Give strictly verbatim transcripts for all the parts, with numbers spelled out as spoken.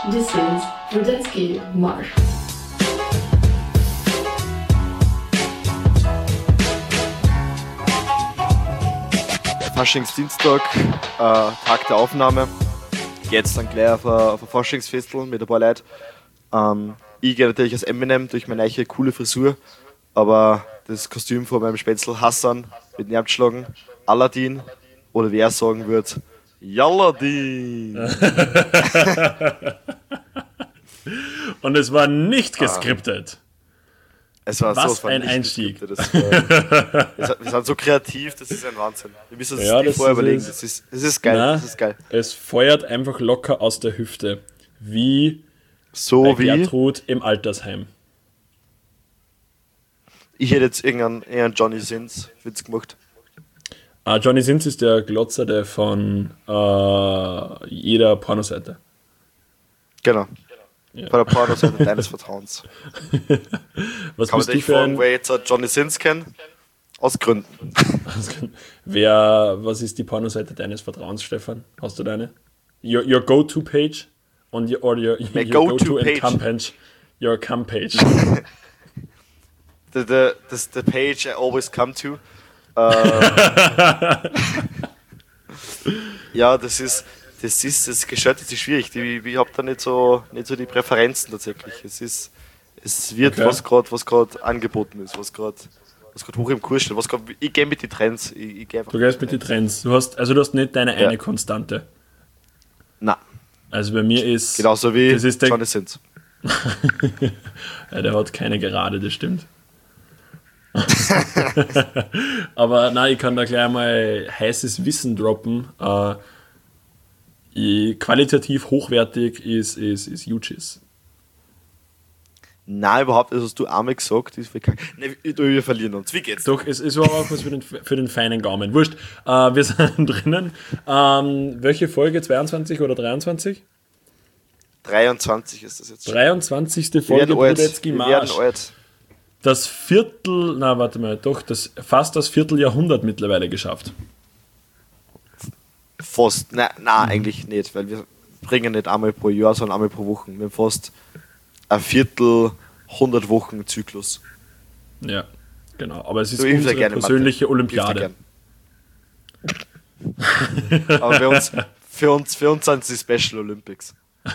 This is Rudenski Marsch. Faschingsdienstag, äh, Tag der Aufnahme. Jetzt dann gleich auf ein, auf ein Faschingsfestel mit ein paar Leuten. Ähm, ich gehe natürlich als Eminem durch meine neue coole Frisur, aber das Kostüm von meinem Spätzl Hassan mit Nervschlagen, Aladdin oder wie er sagen wird, Jalladin. Und es war nicht geskriptet. Es war Was so ein Einstieg. Das war, wir sind so kreativ, das ist ein Wahnsinn. Wir müssen uns Ja, das das vorher ist überlegen. es. Das ist, das ist geil. Na, das ist geil. Es feuert einfach locker aus der Hüfte. Wie So bei wie Gertrud im Altersheim. ich hätte jetzt irgendeinen, irgendeinen Johnny Sins Witz gemacht. Ah, Johnny Sins ist der Glotzerte von äh, jeder Pornoseite. Genau. Ja. Von der Pornoseite deines Vertrauens. Was Kann man bist du dich für fragen, ein... wer jetzt Johnny Sins kennt? Aus Gründen. Wer, was ist die Pornoseite deines Vertrauens, Stefan? Hast du deine? Your, your go-to-page? On your, or your, My your go-to go-to and page. come page? Your come page. The, the, the, the page I always come to. Äh, ja, das ist, das ist, das gestaltet sich schwierig. Ich, ich habe da nicht so, nicht so die Präferenzen tatsächlich. Es ist, es wird Okay. was gerade, was gerade angeboten ist, was gerade, was gerade hoch im Kurs steht. Was grad, ich gehe mit den Trends. Ich, ich geh einfach Du gehst mit den Trends. Du hast, also du hast nicht deine Ja. eine Konstante. Nein, Also bei mir ist... genauso wie das ist der, Johnny Sins. ja, der hat keine Gerade, das stimmt. Aber nein, ich kann da gleich mal heißes Wissen droppen. Äh, ich- qualitativ hochwertig ist, ist, ist U-Chiss. Nein, überhaupt nicht. Das hast du einmal gesagt. Das ist verkackt. Nein, wir, wir verlieren uns. Wie geht's? Doch, es, es war auch was für den, für den feinen Gaumen. Wurscht, äh, wir sind drinnen. Ähm, welche Folge? zweiundzwanzig oder dreiundzwanzig? dreiundzwanzig ist das jetzt. dreiundzwanzigste Wir Folge werden alt. Brudetzky Wir werden Marsch. alt. Das Viertel, na warte mal, doch, das, fast das Vierteljahrhundert mittlerweile geschafft. Fast. Nein, nein Mhm. eigentlich nicht, weil wir bringen nicht einmal pro Jahr, sondern einmal pro Woche. Wir haben fast ein Viertel hundert Wochen Zyklus. Ja, genau. Aber es ist Du hilfst ja unsere gerne, persönliche Mathe. Olympiade. Hilfst ja gern. Aber für uns, für uns, für uns sind es die Special Olympics.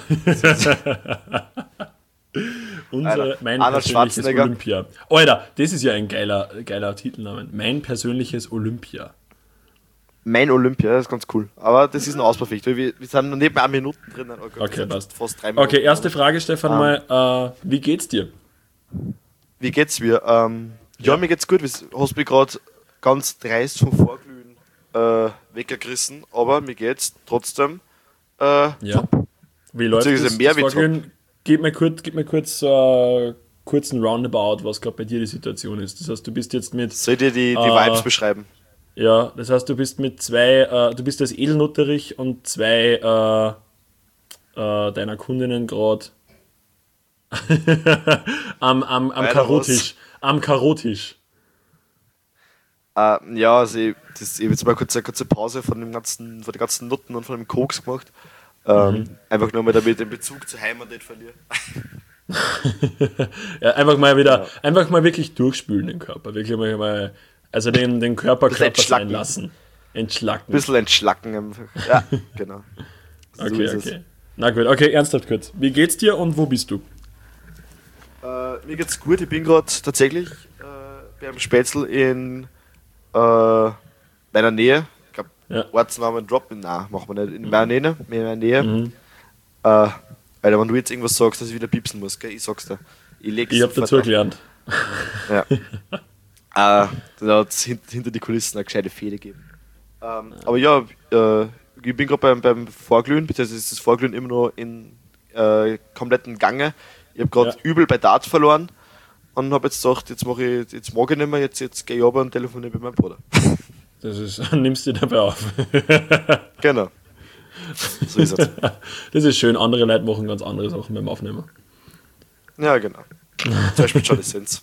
Unser, Einer- mein Arnold persönliches Schwarzenegger. Olympia. Alter, das ist ja ein geiler, geiler Titelname. Mein persönliches Olympia. Mein Olympia, das ist ganz cool. Aber das ist noch ausbaufähig. weil Wir, wir sind noch nicht mehr Minuten drin. Oh Gott, wir Okay, sind passt. fast drei Minuten. Okay, erste Frage, Stefan, Ähm. mal. Äh, wie geht's dir? Wie geht's mir? Ähm, ja, Ja. mir geht's gut. Du hast mich gerade ganz dreist vom Vorglühen äh, weggerissen, aber mir geht's trotzdem äh, Ja. Wie läuft Beziehungsweise das? mehr das wie Vorglühen? Gib mir kurz, gib mir kurz äh, kurzen Roundabout, was gerade bei dir die Situation ist. Das heißt, du bist jetzt mit, Soll ich dir die, die Äh, Vibes beschreiben? ja, das heißt, du bist mit zwei, äh, du bist als Edelnutterich und zwei äh, äh, deiner Kundinnen gerade am, am, am Weiter Karotisch. Am Karotisch. Äh, ja, also ich, das, ich habe jetzt mal kurz eine kurze Pause von, dem ganzen, von den ganzen Nutten und von dem Koks gemacht. Ähm, Mhm. Einfach nur mal, damit ich den Bezug zur Heimat nicht verliere. Ja, einfach mal wieder, Ja. einfach mal wirklich durchspülen den Körper. Wirklich mal, mal also den, den Körper Bisschen Körper sein entschlacken. lassen. Entschlacken. Ein bisschen entschlacken einfach. Ja, genau. So Okay, ist es. okay. Na gut, okay, ernsthaft kurz. Wie geht's dir und wo bist du? Äh, mir geht's gut. Ich bin gerade tatsächlich äh, beim Spätzl in äh, meiner Nähe. Ich glaube, Ja. Ortsnamen droppen. Nein, machen wir nicht. In meiner Nähe. In meiner Nähe. Mhm. Äh, Alter, wenn du jetzt irgendwas sagst, dass ich wieder piepsen muss, gell? Ich sag's dir. Ich leg's Ich habe sofort dazu auf. gelernt. Ja. äh, da hat es hinter die Kulissen eine gescheite Fehde gegeben. Ähm, aber ja, äh, ich bin gerade beim, beim Vorglühen, beziehungsweise ist das Vorglühen immer noch in äh, kompletten Gange. Ich habe gerade Ja. übel bei Dart verloren und habe jetzt gedacht, jetzt, mach ich, jetzt mag ich nicht mehr, jetzt, jetzt gehe ich runter und telefoniere mit meinem Bruder. Das ist, nimmst du dabei auf. Genau. So ist es. Das ist schön, andere Leute machen ganz andere Sachen beim Aufnehmen. Ja, genau. Zum Beispiel Johnny Sins.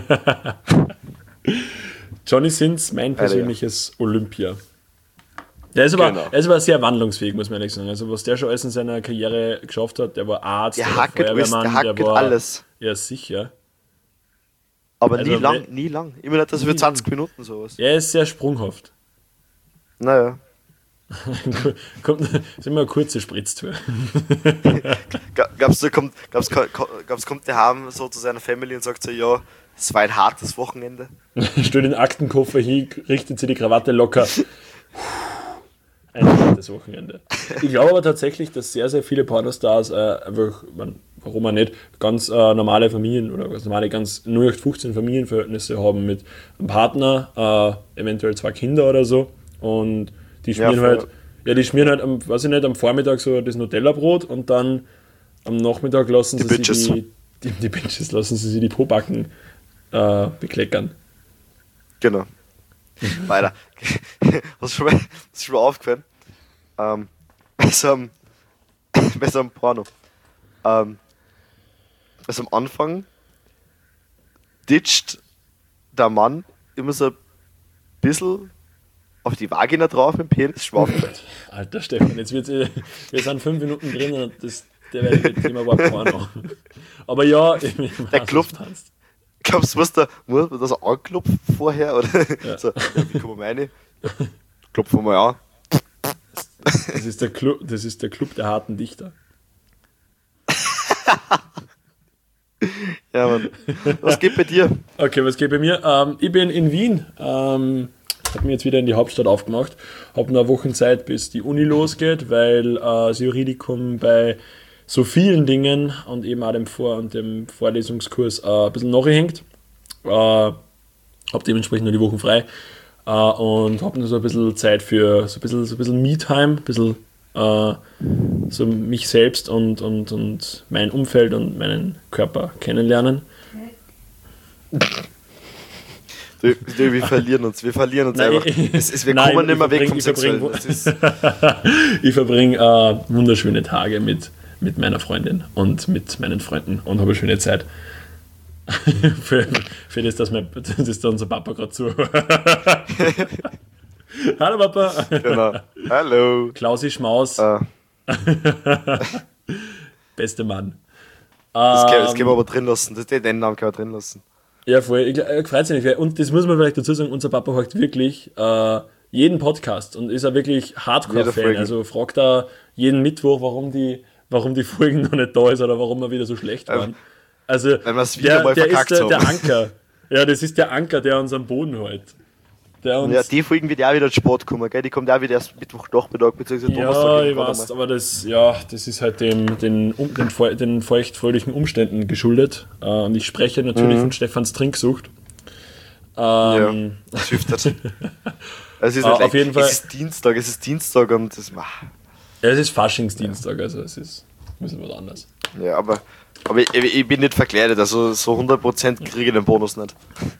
Johnny Sins, mein Alter, ja. persönliches Olympia. Der ist aber, Genau. er ist aber sehr wandlungsfähig, muss man ehrlich sagen. Also was der schon alles in seiner Karriere geschafft hat, der war Arzt, Der der war hackert alles, Feuerwehrmann, der hackert der war, alles. Ja, sicher. Aber Also nie wenn- lang, nie lang. Immer nicht, dass Nie für zwanzig Minuten sowas. Er ist sehr sprunghaft. Naja. Kommt, das ist immer eine kurze Spritztour. Ga- Gab's, da kommt, gab's, gab's, kommt der Heim so zu seiner Family und sagt so, ja, es war ein hartes Wochenende. Stellt den Aktenkoffer hin, richtet sie die Krawatte locker. Ein hartes Wochenende. Ich glaube aber tatsächlich, dass sehr, sehr viele Pornostars äh, einfach, man, warum auch nicht, ganz äh, normale Familien oder ganz normale, ganz null acht fünfzehn Familienverhältnisse haben mit einem Partner, äh, eventuell zwei Kinder oder so. Und die schmieren Ja, halt, voll. ja, die schmieren halt am, weiß ich nicht, am Vormittag so das Nutella-Brot und dann am Nachmittag lassen Die sie Bitches. sich die, die, die Bitches lassen sie sich die Pobacken äh, bekleckern. Genau. Weiter. Was ist schon mal, was ist schon mal aufgefallen? Ähm, bei so einem, bei so einem Porno. Ähm, also am Anfang ditcht der Mann immer so ein bisschen auf die Vagina drauf mit dem Penis, schwamm. Alter Stefan, jetzt wird's, eh- wir sind fünf Minuten drin und das, der Thema war Porno. Aber ja, ich, ich weiß, Der was klopft. du meinst. Glaubst du, muss da, muss man das anklopfen vorher? Oder Ja. so, ja, wie kommen wir rein? Ja, klopfen wir mal an. Das ist, der Club, das ist der Club der harten Dichter. Ja, Mann. Was geht bei dir? Okay, was geht bei mir? Ähm, ich bin in Wien. Ähm, habe mich jetzt wieder in die Hauptstadt aufgemacht. Habe noch eine Woche Zeit, bis die Uni losgeht, weil äh, das Juridikum bei so vielen Dingen und eben auch dem Vor- und dem Vorlesungskurs äh, ein bisschen nachhängt. Äh, habe dementsprechend nur die Wochen frei äh, und habe nur so ein bisschen Zeit für so ein bisschen, so ein bisschen Me-Time, ein bisschen äh, so mich selbst und, und, und mein Umfeld und meinen Körper kennenlernen. Du, du, wir verlieren uns, wir verlieren uns Nein, einfach. ich- Es, es, wir Nein, kommen ich nicht mehr weg vom verbring- ich Sexuellen. verbring- Das ist, Ich verbringe äh, wunderschöne Tage mit, mit meiner Freundin und mit meinen Freunden und habe eine schöne Zeit. für, für das, dass, mein, dass da unser Papa gerade zu. Hallo Papa! genau. Hallo. Klausi Schmaus, Äh, beste Mann. das, kann, das Ähm, können wir aber drin lassen. Das, den den Namen können wir drin lassen. Ja, voll. Ich, ich freut sich nicht. Und das muss man vielleicht dazu sagen, unser Papa hört wirklich äh, jeden Podcast und ist er wirklich Jede Hardcore-Fan. Folge. Also fragt er jeden Mittwoch, warum die, warum die Folgen noch nicht da ist oder warum wir wieder so schlecht waren. Also Weil wir's wieder der, mal der ist verkackt der, der haben. Anker. Ja, das ist der Anker, der uns am Boden hält. Der uns, Ja, die Folgen wird ja auch wieder in Sport kommen, gell? Die kommt auch wieder erst Mittwoch Nachmittag bzw. ja, Donnerstag. ich irgendwann weiß, einmal. aber das, ja, das ist halt dem, den, um, den, feu- den feuchtfröhlichen Umständen geschuldet. Äh, und ich spreche natürlich Mhm. von Stefans Trinksucht. Ja, Ähm, das hilft nicht. Es ist Ah, halt auf jeden Fall- Es ist Dienstag, es ist Dienstag und das. ah, Ja, es ist Faschingsdienstag, also es ist ein bisschen was anderes. Ja, aber, aber ich, ich bin nicht verkleidet, also so hundert Prozent kriege ich den Bonus nicht.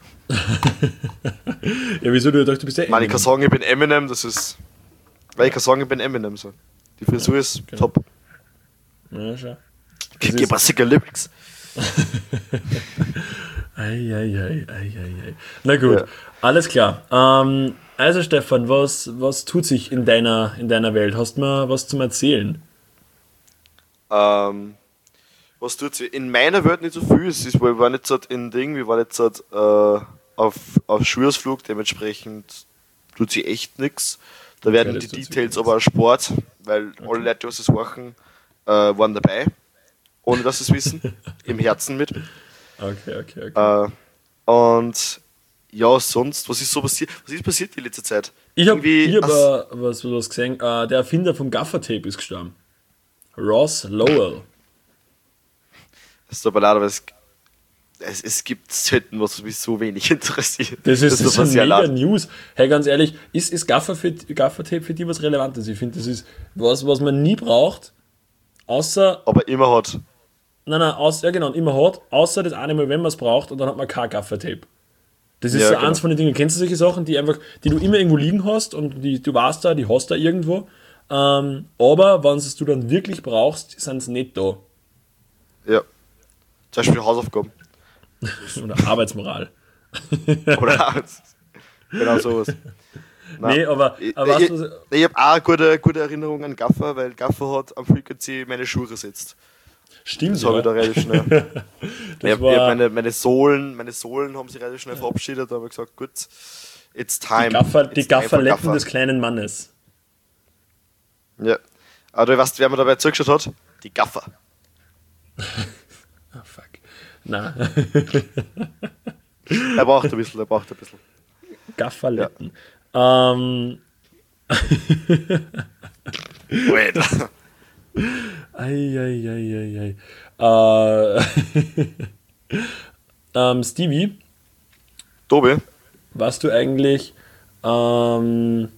Ja, wieso du dachtest, du bist ja Ich meine, ich Eminem. kann sagen, ich bin Eminem, das ist. Weil ich kann sagen, ich bin Eminem. So. Die Frisur ist genau. top. Ja, schau. Ich ist- gebe mir sicker Lyrics. Eieiei, eieiei. Na gut, Ja. alles klar. Ähm, also Stefan, was, was tut sich in deiner, in deiner Welt? Hast du mal was zum Erzählen? Ähm, was tut sie? In meiner Welt nicht so viel. Es ist, wir waren jetzt halt in Ding, wir waren jetzt halt, äh, auf, auf Schulausflug, dementsprechend tut sie echt nichts. Da werden Okay, die das tut sich Details nix. aber ein Sport, weil alle Leute, die was es machen, äh, waren dabei, ohne dass sie es wissen, im Herzen mit. Okay, okay, okay. Äh, und ja, sonst, was ist so passiert? Was ist passiert die letzte Zeit? ich habe Irgendwie- hab, Ach, äh, was, was gesehen. Äh, der Erfinder vom Gaffertape ist gestorben. Ross Lowell. das tut mir leid, aber es, es, es gibt selten was, was mich so wenig interessiert. Das ist, das tut mir ist sehr eine mega leid. News. Hey, ganz ehrlich, ist, ist Gaffer für, Gaffertape für dich was Relevantes? Ich finde, das ist was, was man nie braucht, außer, Aber immer hat. nein, nein, außer, ja genau, und immer hat, außer das eine Mal, wenn man es braucht, und dann hat man kein Gaffertape. Das ist Ja, so genau. eins von den Dingen. Kennst du solche Sachen, die einfach, die du immer irgendwo liegen hast und die, du warst da, die hast da irgendwo, ähm, aber wenn es du dann wirklich brauchst, sind sie nicht da. Ja. Zum Beispiel Hausaufgaben. Oder Arbeitsmoral. Oder genau sowas. Nein. Nee, aber, Ich, aber weißt ich, du, was- ich habe auch eine gute, gute Erinnerung an Gaffer, weil Gaffer hat am Frequency meine Schuhe gesetzt. stimmt, Das habe ich da ja. relativ schnell. ich hab, war- ich hab meine, meine, Sohlen, meine Sohlen haben sich relativ schnell verabschiedet, da habe ich gesagt, gut, it's time. Die, Gaffer, It's die time for Gafferletten Gaffer. des kleinen Mannes. Ja. Aber du weißt, wer mir dabei zugeschaut hat? Die Gaffer. Ah, fuck. Na, Er braucht ein bisschen, er braucht ein bisschen. Gafferletten. Ähm, Wait. Eieieiei. Äh, ähm, Stevie, Tobi, warst du eigentlich. Ähm,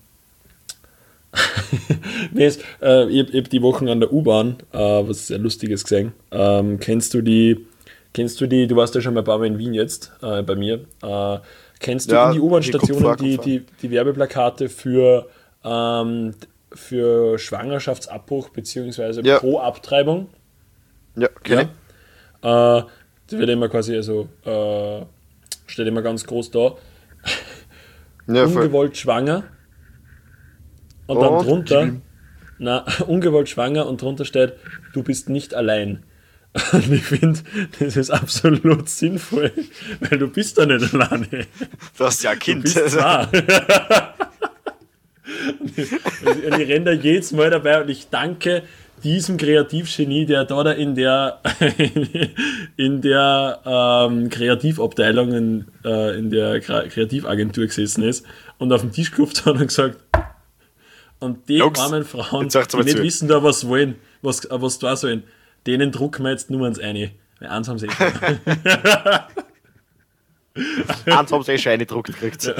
mir ist, äh, ich habe hab die Wochen an der U-Bahn äh, was sehr Lustiges gesehen. Ähm, kennst du die? Kennst du die? Du warst ja schon mal ein paar Mal in Wien jetzt äh, bei mir. Äh, kennst du Ja, in die U-Bahn-Stationen Kupfer, die, Kupfer. die, die Werbeplakate für, ähm, für Schwangerschaftsabbruch bzw. Ja. pro Abtreibung? ja, kenn ich. Ja. Äh, das wird immer quasi, also äh, steht immer ganz groß da. Ja, voll. Ungewollt schwanger. Und dann Und drunter, gib ihm. na, ungewollt schwanger und drunter steht, du bist nicht allein. Und ich finde, das ist absolut sinnvoll, weil du bist da nicht alleine. Du hast ja ein Du Kind. bist zwei. Und ich, und ich renne da jedes Mal dabei und ich danke diesem Kreativgenie, der da, da in der, in der ähm, Kreativabteilung, in, äh, in der Kre- Kreativagentur gesessen ist und auf den Tisch geklopft hat und gesagt, und die Jungs, armen Frauen, jetzt hört's die mal nicht zu. wissen da, was wollen, was, äh, was da sollen, denen drucken wir jetzt nur ans eine. Weil eins haben sie eh schon. Eins haben sie eh schon eingedruckt gekriegt.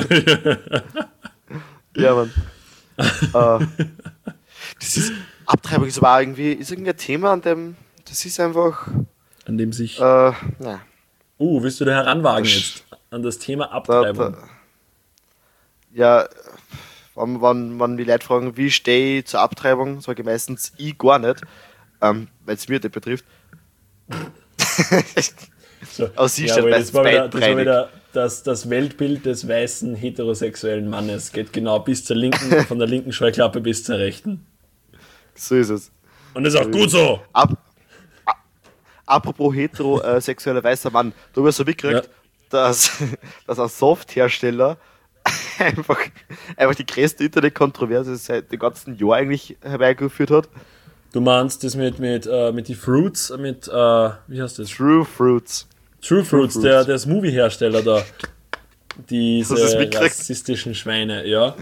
Ja, Mann. äh, das ist, Abtreibung ist aber auch irgendwie, ist irgendwie ein Thema, an dem, das ist einfach, An dem sich. äh, na, Uh, willst du da heranwagen Das- jetzt? An das Thema da, Abtreibung. da, ja, wenn, wenn, wenn die Leute fragen, wie stehe ich zur Abtreibung, sage ich meistens, ich gar nicht, ähm, weil es mir nicht betrifft. So. Aus sie Ja, steht aber meistens das war wieder, das, war beidreinig. wieder das, das Weltbild des weißen heterosexuellen Mannes. Geht genau bis zur linken, von der linken Scheuklappe bis zur rechten. So ist es. Und das ist auch gut so. Ab, a- apropos heterosexueller weißer Mann, du hast so mitgekriegt, Ja. dass, dass ein Softhersteller einfach, einfach die größte Internet-Kontroverse seit dem ganzen Jahr eigentlich herbeigeführt hat. Du meinst das mit, mit, äh, mit die Fruits, mit, äh, wie heißt das? True Fruits. True Fruits, Fruits. der, der Smoothie-Hersteller da. Diese Hast du das mitgekriegt? rassistischen Schweine, ja.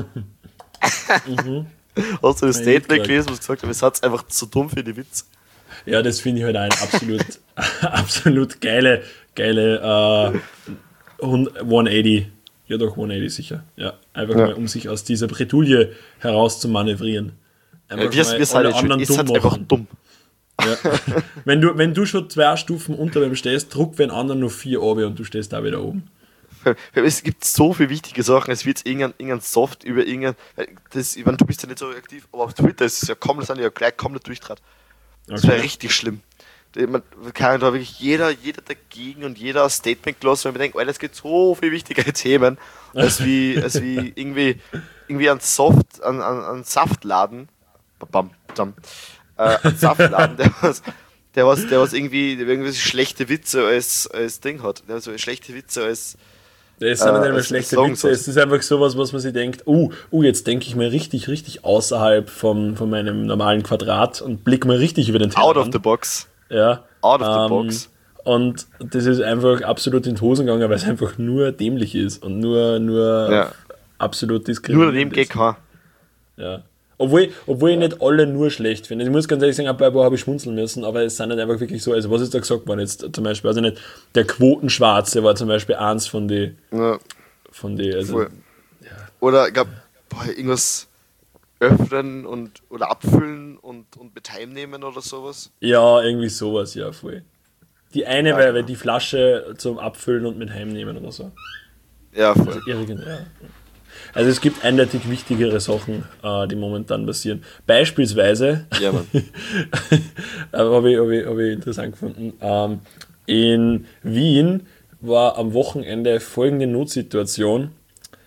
Hast du das Nein, Statement mitgekriegt. gelesen, wo es gesagt hat, ihr seid einfach zu dumm für die Witze? Ja, das finde ich halt ein absolut, absolut geile, geile äh, hundertachtzig. Ja, doch, hundertachtzig sicher. Ja, einfach Ja. mal, um sich aus dieser Bredouille heraus zu manövrieren. Einfach Wir, mal wir sind alle nicht schuld, anderen ihr dumm seid einfach machen. dumm. Ja. wenn, du, wenn du schon zwei Stufen unter dem stehst, druck wenn anderen nur vier oben und du stehst da wieder oben. Es gibt so viele wichtige Sachen, es wird irgendein, irgendein Soft über irgendein, weil das, ich meine, du bist ja nicht so aktiv, aber auf Twitter ist es ja komplett, sind ja gleich komplett durchtrat. Das wäre Okay. richtig schlimm. Da- Man kann da wirklich jeder, jeder dagegen und jeder ein Statement gelassen, weil man denkt, Alter, es gibt so viele wichtigere Themen, als wie, als wie irgendwie, irgendwie ein Soft, ein, ein, ein Saftladen, bam, bam, äh, ein Saftladen, der was, der was, der was irgendwie, der irgendwie schlechte Witze als, als Ding hat, der so schlechte Witze als, Das sind Äh, nicht einmal es- schlechte sagen Witze, soll's. es ist einfach sowas, was man sich denkt, uh, uh jetzt denke ich mir richtig, richtig außerhalb vom, von meinem normalen Quadrat und blick mal richtig über den out of Tellerrand. the box. Ja. Out of the Ähm, box. Und das ist einfach absolut in die Hosen gegangen, weil es einfach nur dämlich ist und nur, nur Ja. absolut Nur diskriminierend daneben geht ist. kein. Ja. Obwohl, obwohl ich nicht alle nur schlecht finde. Ich muss ganz ehrlich sagen, bei ein paar habe ich schmunzeln müssen, aber es sind nicht einfach wirklich so, also was ist da gesagt worden jetzt zum Beispiel, also nicht, der Quotenschwarze war zum Beispiel eins von die, Ja, von die, also, voll. Oder ich glaube, irgendwas öffnen und oder abfüllen und, und mit heimnehmen oder sowas. ja, irgendwie sowas, ja, voll. Die eine, Ja, weil, genau. weil die Flasche zum Abfüllen und mit heimnehmen oder so. Ja, voll. Irgend, ja. Also es gibt eindeutig wichtigere Sachen, äh, die momentan passieren. Beispielsweise, Ja, Mann. aber habe ich, hab ich, hab ich interessant gefunden, ähm, in Wien war am Wochenende folgende Notsituation.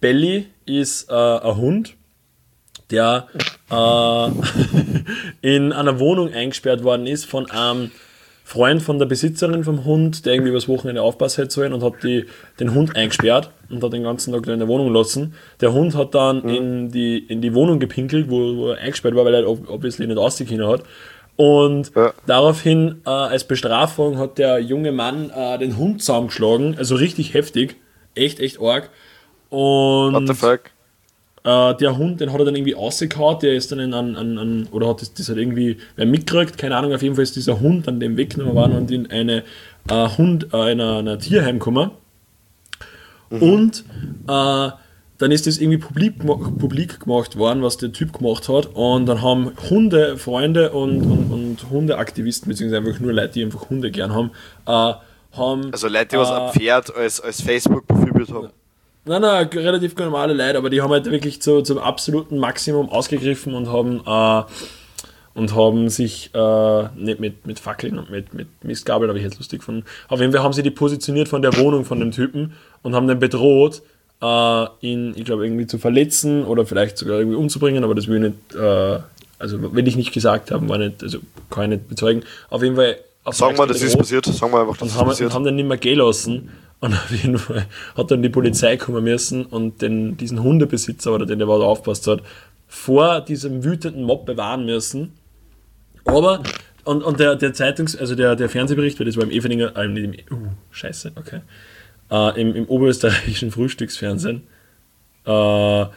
Belly ist äh, ein Hund, der äh, in einer Wohnung eingesperrt worden ist von einem Freund von der Besitzerin vom Hund, der irgendwie übers Wochenende aufpassen hätte sollen und hat die, den Hund eingesperrt und hat den ganzen Tag da in der Wohnung gelassen. Der Hund hat dann mhm. in, die, in die Wohnung gepinkelt, wo, wo er eingesperrt war, weil er ob, obviously nicht rausgekommen hat. Und ja. daraufhin, äh, als Bestrafung, hat der junge Mann äh, den Hund zusammengeschlagen, also richtig heftig, echt, echt arg. Und what the fuck? Äh, der Hund, den hat er dann irgendwie rausgehauen, der ist dann in an, an, an oder hat das, das hat irgendwie wer mitgekriegt, keine Ahnung, auf jeden Fall ist dieser Hund an dem weggenommen worden und in eine äh, Hund, äh, in ein Tierheim gekommen. Mhm. Und äh, dann ist das irgendwie publik, publik gemacht worden, was der Typ gemacht hat. Und dann haben Hundefreunde und, und, und Hundeaktivisten, beziehungsweise einfach nur Leute, die einfach Hunde gern haben, äh, haben... Also Leute, die äh, was am Pferd als, als Facebook-Profilbild haben. Nein, nein, relativ normale Leute, aber die haben halt wirklich zu, zum absoluten Maximum ausgegriffen und haben, äh, und haben sich äh, nicht mit, mit Fackeln und mit, mit Mistgabeln, habe ich jetzt lustig gefunden. Auf jeden Fall haben sie die positioniert von der Wohnung von dem Typen und haben den bedroht, Uh, ihn, ich glaube, irgendwie zu verletzen oder vielleicht sogar irgendwie umzubringen, aber das will ich nicht, uh, also will ich nicht gesagt haben, war nicht, also kann ich nicht bezeugen. Auf jeden Fall. Sagen wir, das ist passiert. Sagen wir einfach, das ist haben, passiert. Und haben den nicht mehr gehen lassen. Und auf jeden Fall hat dann die Polizei kommen müssen und den, diesen Hundebesitzer oder den, der da aufgepasst hat, vor diesem wütenden Mob bewahren müssen. Aber, und, und der, der Zeitungs-, also der, der Fernsehbericht, weil das war im Eveninger, äh, nicht im, uh, scheiße, okay. Uh, im, im oberösterreichischen Frühstücksfernsehen uh,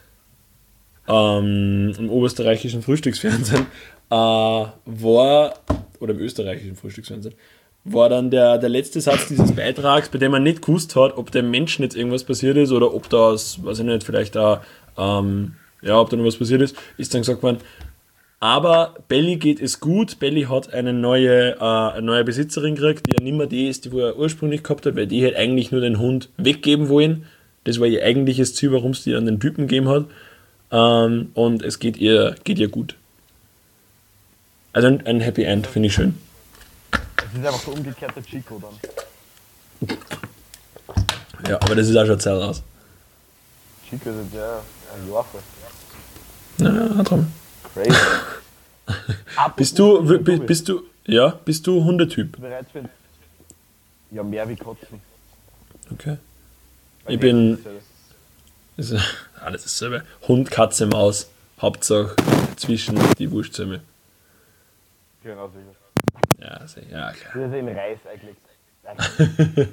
um, im oberösterreichischen Frühstücksfernsehen uh, war, oder im österreichischen Frühstücksfernsehen, war dann der, der letzte Satz dieses Beitrags, bei dem man nicht gewusst hat, ob dem Menschen jetzt irgendwas passiert ist oder ob da, weiß ich nicht, vielleicht da, um, ja, ob da noch was passiert ist, ist dann gesagt worden, aber Belly geht es gut. Belly hat eine neue, äh, eine neue Besitzerin gekriegt, die ja nicht mehr die ist, die er ursprünglich gehabt hat, weil die hätte eigentlich nur den Hund weggeben wollen. Das war ihr eigentliches Ziel, warum sie an den Typen gegeben hat. Ähm, und es geht ihr, geht ihr gut. Also ein, ein Happy End, finde ich schön. Das ist einfach so umgekehrter Chico dann. Ja, aber das ist auch schon Zeit aus. Chico ist ja ein Jahr vor. Ja, drum. Crazy. bist du, w- bist du, ja, bist du Hundetyp? Bereit für ja, mehr wie Katzen. Okay. Ich bin, ist alles dasselbe. Hund, Katze, Maus. Hauptsache zwischen die Wurstzähme. Genau, sicher. Ja, sicher, ja, klar. Das ist in Reis eigentlich.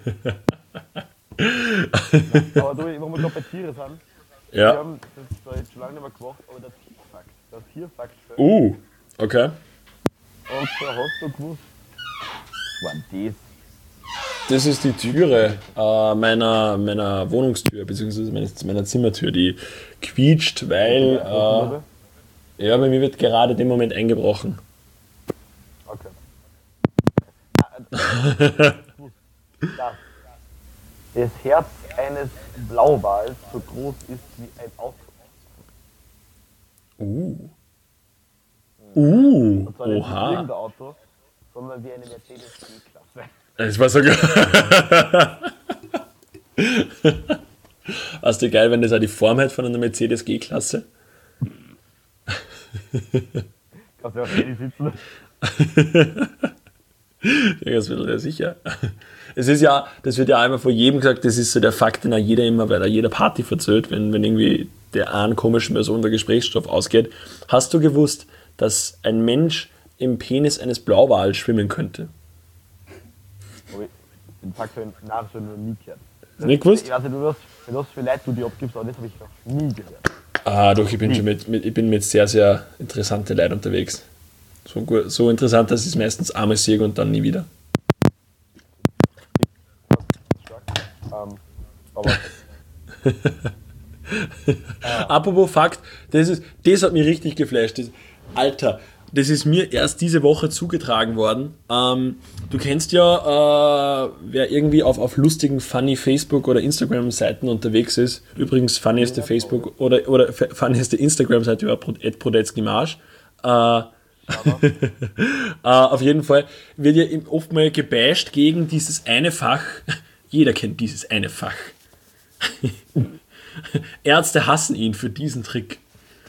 Aber du, wenn wir gerade bei Tieren sind, ja. wir haben das da jetzt schon lange nicht mehr gemacht, aber der Tierfakt. Der Tierfakt. Uh, okay. Und da hast du gewusst, was war das? Das ist die Türe äh, meiner, meiner Wohnungstür, beziehungsweise meiner, meiner Zimmertür, die quietscht, weil äh, ja, bei mir wird gerade in dem Moment eingebrochen. Okay. Dass das Herz eines Blauwals so groß ist wie ein Auto. Uh. Uh. Und zwar nicht Oha. irgendein Auto, sondern wie eine Mercedes G-Klasse. Das war sogar. Hast du geil, wenn das auch die Form hat von einer Mercedes G-Klasse? Kannst du auch ready sitzen? Ja, das wird ja sicher. Es ist ja, das wird ja einmal von jedem gesagt, das ist so der Fakt, den auch jeder immer bei jeder Party verzählt, wenn, wenn irgendwie der einen komischen Person der Gesprächsstoff ausgeht. Hast du gewusst, dass ein Mensch im Penis eines Blauwals schwimmen könnte? Aber ich den Fakt habe ich nachher schon noch nie gehört. Nicht gewusst? Ich weiß nicht, was, was für Leute du die abgibst, aber das habe ich noch nie gehört. Ah, doch, ich bin schon mit, mit, ich bin mit sehr, sehr interessante Leuten unterwegs. So, gut, so interessant, dass ich es meistens einmal sehe und dann nie wieder. Ähm, aber Apropos Fakt, das, ist, das hat mich richtig geflasht. Das, Alter, das ist mir erst diese Woche zugetragen worden. Ähm, du kennst ja, äh, wer irgendwie auf, auf lustigen, funny Facebook- oder Instagram-Seiten unterwegs ist. Übrigens, funnieste Facebook- oder, oder funnieste Instagram-Seite über at Prodetzky-Marsch. Äh, äh, auf jeden Fall wird ja oft mal gebasht gegen dieses eine Fach. Jeder kennt dieses eine Fach. Ärzte hassen ihn für diesen Trick.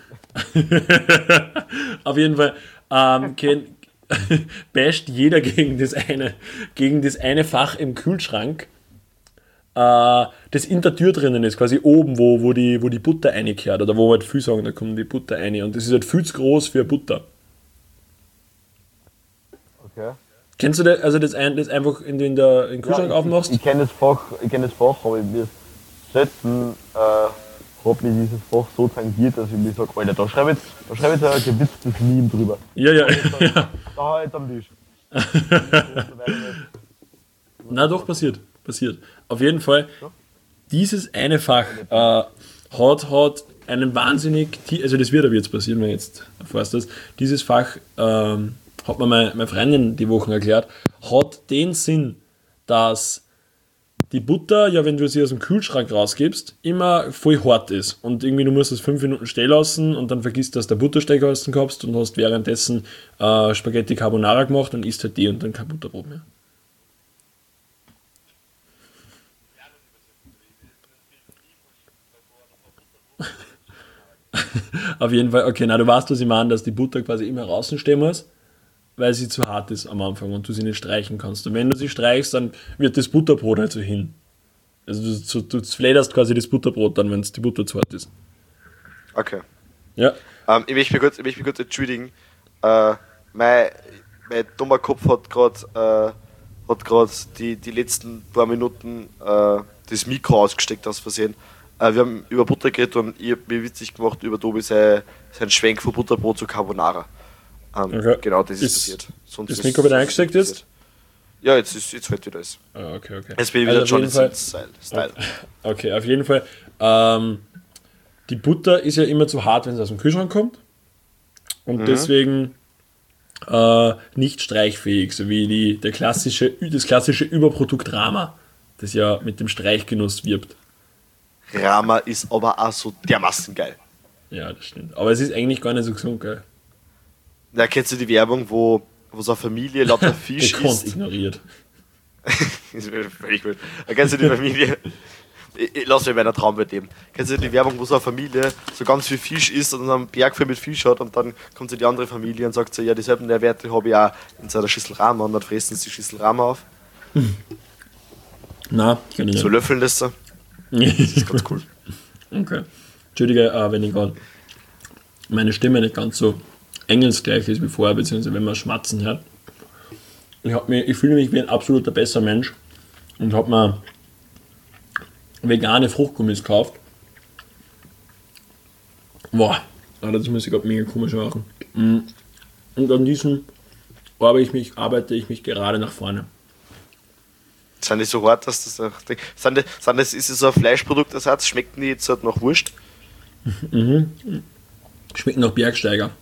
Auf jeden Fall ähm, kenn, basht jeder gegen das eine, gegen das eine Fach im Kühlschrank, äh, das in der Tür drinnen ist, quasi oben, wo, wo, die, wo die Butter reingehört, oder wo halt viel sagen, da kommt die Butter rein. Und das ist halt viel zu groß für Butter. Okay. Kennst du das, also das, ein, das einfach in den, der, in den Kühlschrank Ja, ich, aufmachst? Ich kenne das Fach, ich kenne das Fach, aber ich mir selten äh, habe ich dieses Fach so tangiert, dass ich mir sage, Alter, da schreibe jetzt, da schreibe jetzt ein gewitztes Meme drüber. Ja, ja, Da, ja. da halt am Tisch. Na doch, passiert. Passiert. Auf jeden Fall, dieses eine Fach äh, hat, hat einen wahnsinnig, tie- also das wird aber jetzt passieren, wenn jetzt erfährst das, dieses Fach, ähm, hat mir meine, meine Freundin die Woche erklärt, hat den Sinn, dass die Butter, ja, wenn du sie aus dem Kühlschrank rausgibst, immer voll hart ist. Und irgendwie du musst es fünf Minuten stehen lassen und dann vergisst, dass der Buttersteig aus dem gehabt und hast währenddessen äh, Spaghetti Carbonara gemacht und isst halt die und dann kein Butterbrot mehr. Auf jeden Fall, okay, na du weißt, was ich meine, dass die Butter quasi immer draußen stehen muss, weil sie zu hart ist am Anfang und du sie nicht streichen kannst. Und wenn du sie streichst, dann wird das Butterbrot halt so hin. Also du, du, du flatterst quasi das Butterbrot dann, wenn es die Butter zu hart ist. Okay. Ja. Ähm, ich möchte mich kurz, ich möchte mich kurz entschuldigen. Äh, mein, mein dummer Kopf hat gerade äh, hat gerade die, die letzten paar Minuten äh, das Mikro ausgesteckt aus Versehen. Äh, wir haben über Butter geredet und ich habe mir witzig gemacht über Tobi sein, sein Schwenk von Butterbrot zu Carbonara. Ähm, Okay. Genau, das ist, Ist passiert. Sonst das ist- Mikro wieder sonst eingesteckt ist jetzt? Ja, jetzt, ist, jetzt fällt wieder alles. Ah, okay, okay. Jetzt bin ich wieder Also auf jeden Johnny Fall- Sins Style. Style. Okay, auf jeden Fall. Ähm, die Butter ist ja immer zu hart, wenn sie aus dem Kühlschrank kommt. Und deswegen äh, nicht streichfähig, so wie die, der klassische, das klassische Überprodukt Rama, das ja mit dem Streichgenuss wirbt. Rama ist aber auch so dermaßen geil. Ja, das stimmt. Aber es ist eigentlich gar nicht so gesund, gell? Da kennst du die Werbung, wo, wo so eine Familie lauter Fisch Gekonnt isst? ignoriert. Das ist völlig wild. Da kennst du die Familie. Ich, ich lass mich meiner Traumwelt leben. Kennst du die Werbung, wo so eine Familie so ganz viel Fisch isst und einen Berg voll mit Fisch hat und dann kommt so die andere Familie und sagt so, ja, dieselben Nährwerte habe ich auch in so einer Schüssel Rama und dann fressen sie die Schüssel Rama auf. Na, kann ich So nicht. löffeln das so. Das ist ganz cool. Okay. Entschuldige, äh, wenn ich gerade meine Stimme nicht ganz so engelsgleich ist wie vorher, beziehungsweise wenn man Schmatzen hört. Ich, hab mir, ich fühle mich wie ein absoluter besser Mensch und habe mir vegane Fruchtgummis gekauft. Boah, Alter, das muss ich gerade mega komisch machen. Mm. Und an diesem arbeite ich mich, arbeite ich mich gerade nach vorne. Sind die so hart, dass das auch. Sind die, sind das, ist es so ein Fleischproduktersatz? Schmecken die jetzt halt noch Wurst? Schmecken nach Bergsteiger.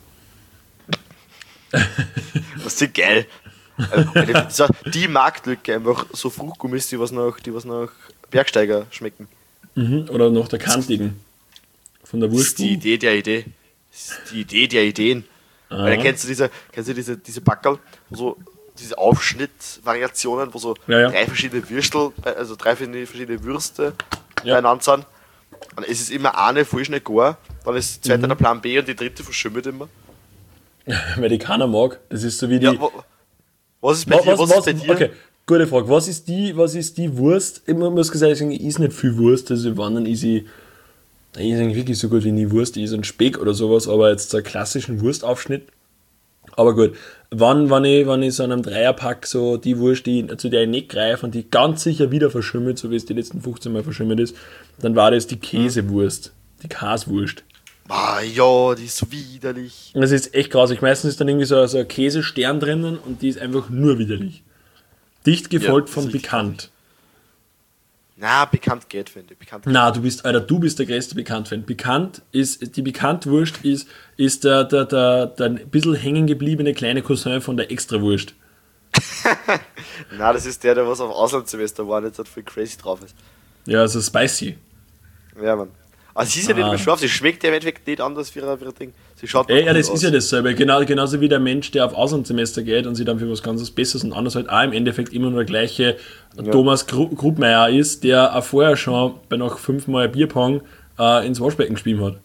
Das ist geil. Also, das ist die Marktlücke, einfach so Fruchtgummis, die was nach, die was nach Bergsteiger schmecken. Mhm. Oder nach der kantigen. Von der Das ist Wurst. die Idee der Idee. Das ist die Idee der Ideen. Weil dann kennst du diese, kennst du diese, diese Backerl, wo so diese Aufschnittvariationen, wo so Ja, ja. drei verschiedene Würstel, also drei verschiedene Würste Ja. beieinander sind. Und es ist immer eine voll schnell gar, dann ist die zweite Mhm. der Plan B und die dritte verschimmelt immer. Weil die keiner mag. Das ist so wie die. Ja, wo, was ist bei was, dir? was, Was, was, ist bei dir? Okay, gute Frage. Was ist die, was ist die Wurst? Ich muss gesagt sagen, ich esse nicht viel Wurst. Also wann dann ist ich, ich esse eigentlich wirklich so gut wie nie Wurst. Ich esse einen Speck oder sowas, aber jetzt so einen klassischen Wurstaufschnitt. Aber gut, wann, wenn ich, wenn ich so einem Dreierpack so die Wurst, die, zu der ich nicht greife und die ganz sicher wieder verschimmelt, so wie es die letzten fünfzehn Mal verschimmelt ist, dann war das die Käsewurst, die Kaswurst. Ah, ja, die ist so widerlich. Und das ist echt grausig. Meistens ist dann irgendwie so, so ein Käsestern drinnen und die ist einfach nur widerlich. Dicht gefolgt Ja, von das ist richtig bekannt. Na, bekannt geht, finde ich. Bekannt Na, du bist, Alter, du bist der größte Bekannt-Fan. Bekannt ist, die Bekanntwurst ist, ist der, der, der, der ein bisschen hängen gebliebene kleine Cousin von der Extrawurst. Na, das ist der, der was auf Auslandssemester war und jetzt halt voll crazy drauf ist. Ja, also spicy. Ja, Mann. Also sie ist ja nicht Ah. mehr scharf, sie schmeckt ja im Endeffekt nicht anders für ihr, für ihr Ding. Sie schaut Ey, noch ja, cool das aus. ist ja dasselbe. Genau, genauso wie der Mensch, der auf Auslandssemester geht und sich dann für was ganz Besseres und anderes halt auch im Endeffekt immer nur der gleiche Thomas Gru- Grubmeier ist, der auch vorher schon bei noch fünfmal Bierpong äh, ins Waschbecken gespielt hat.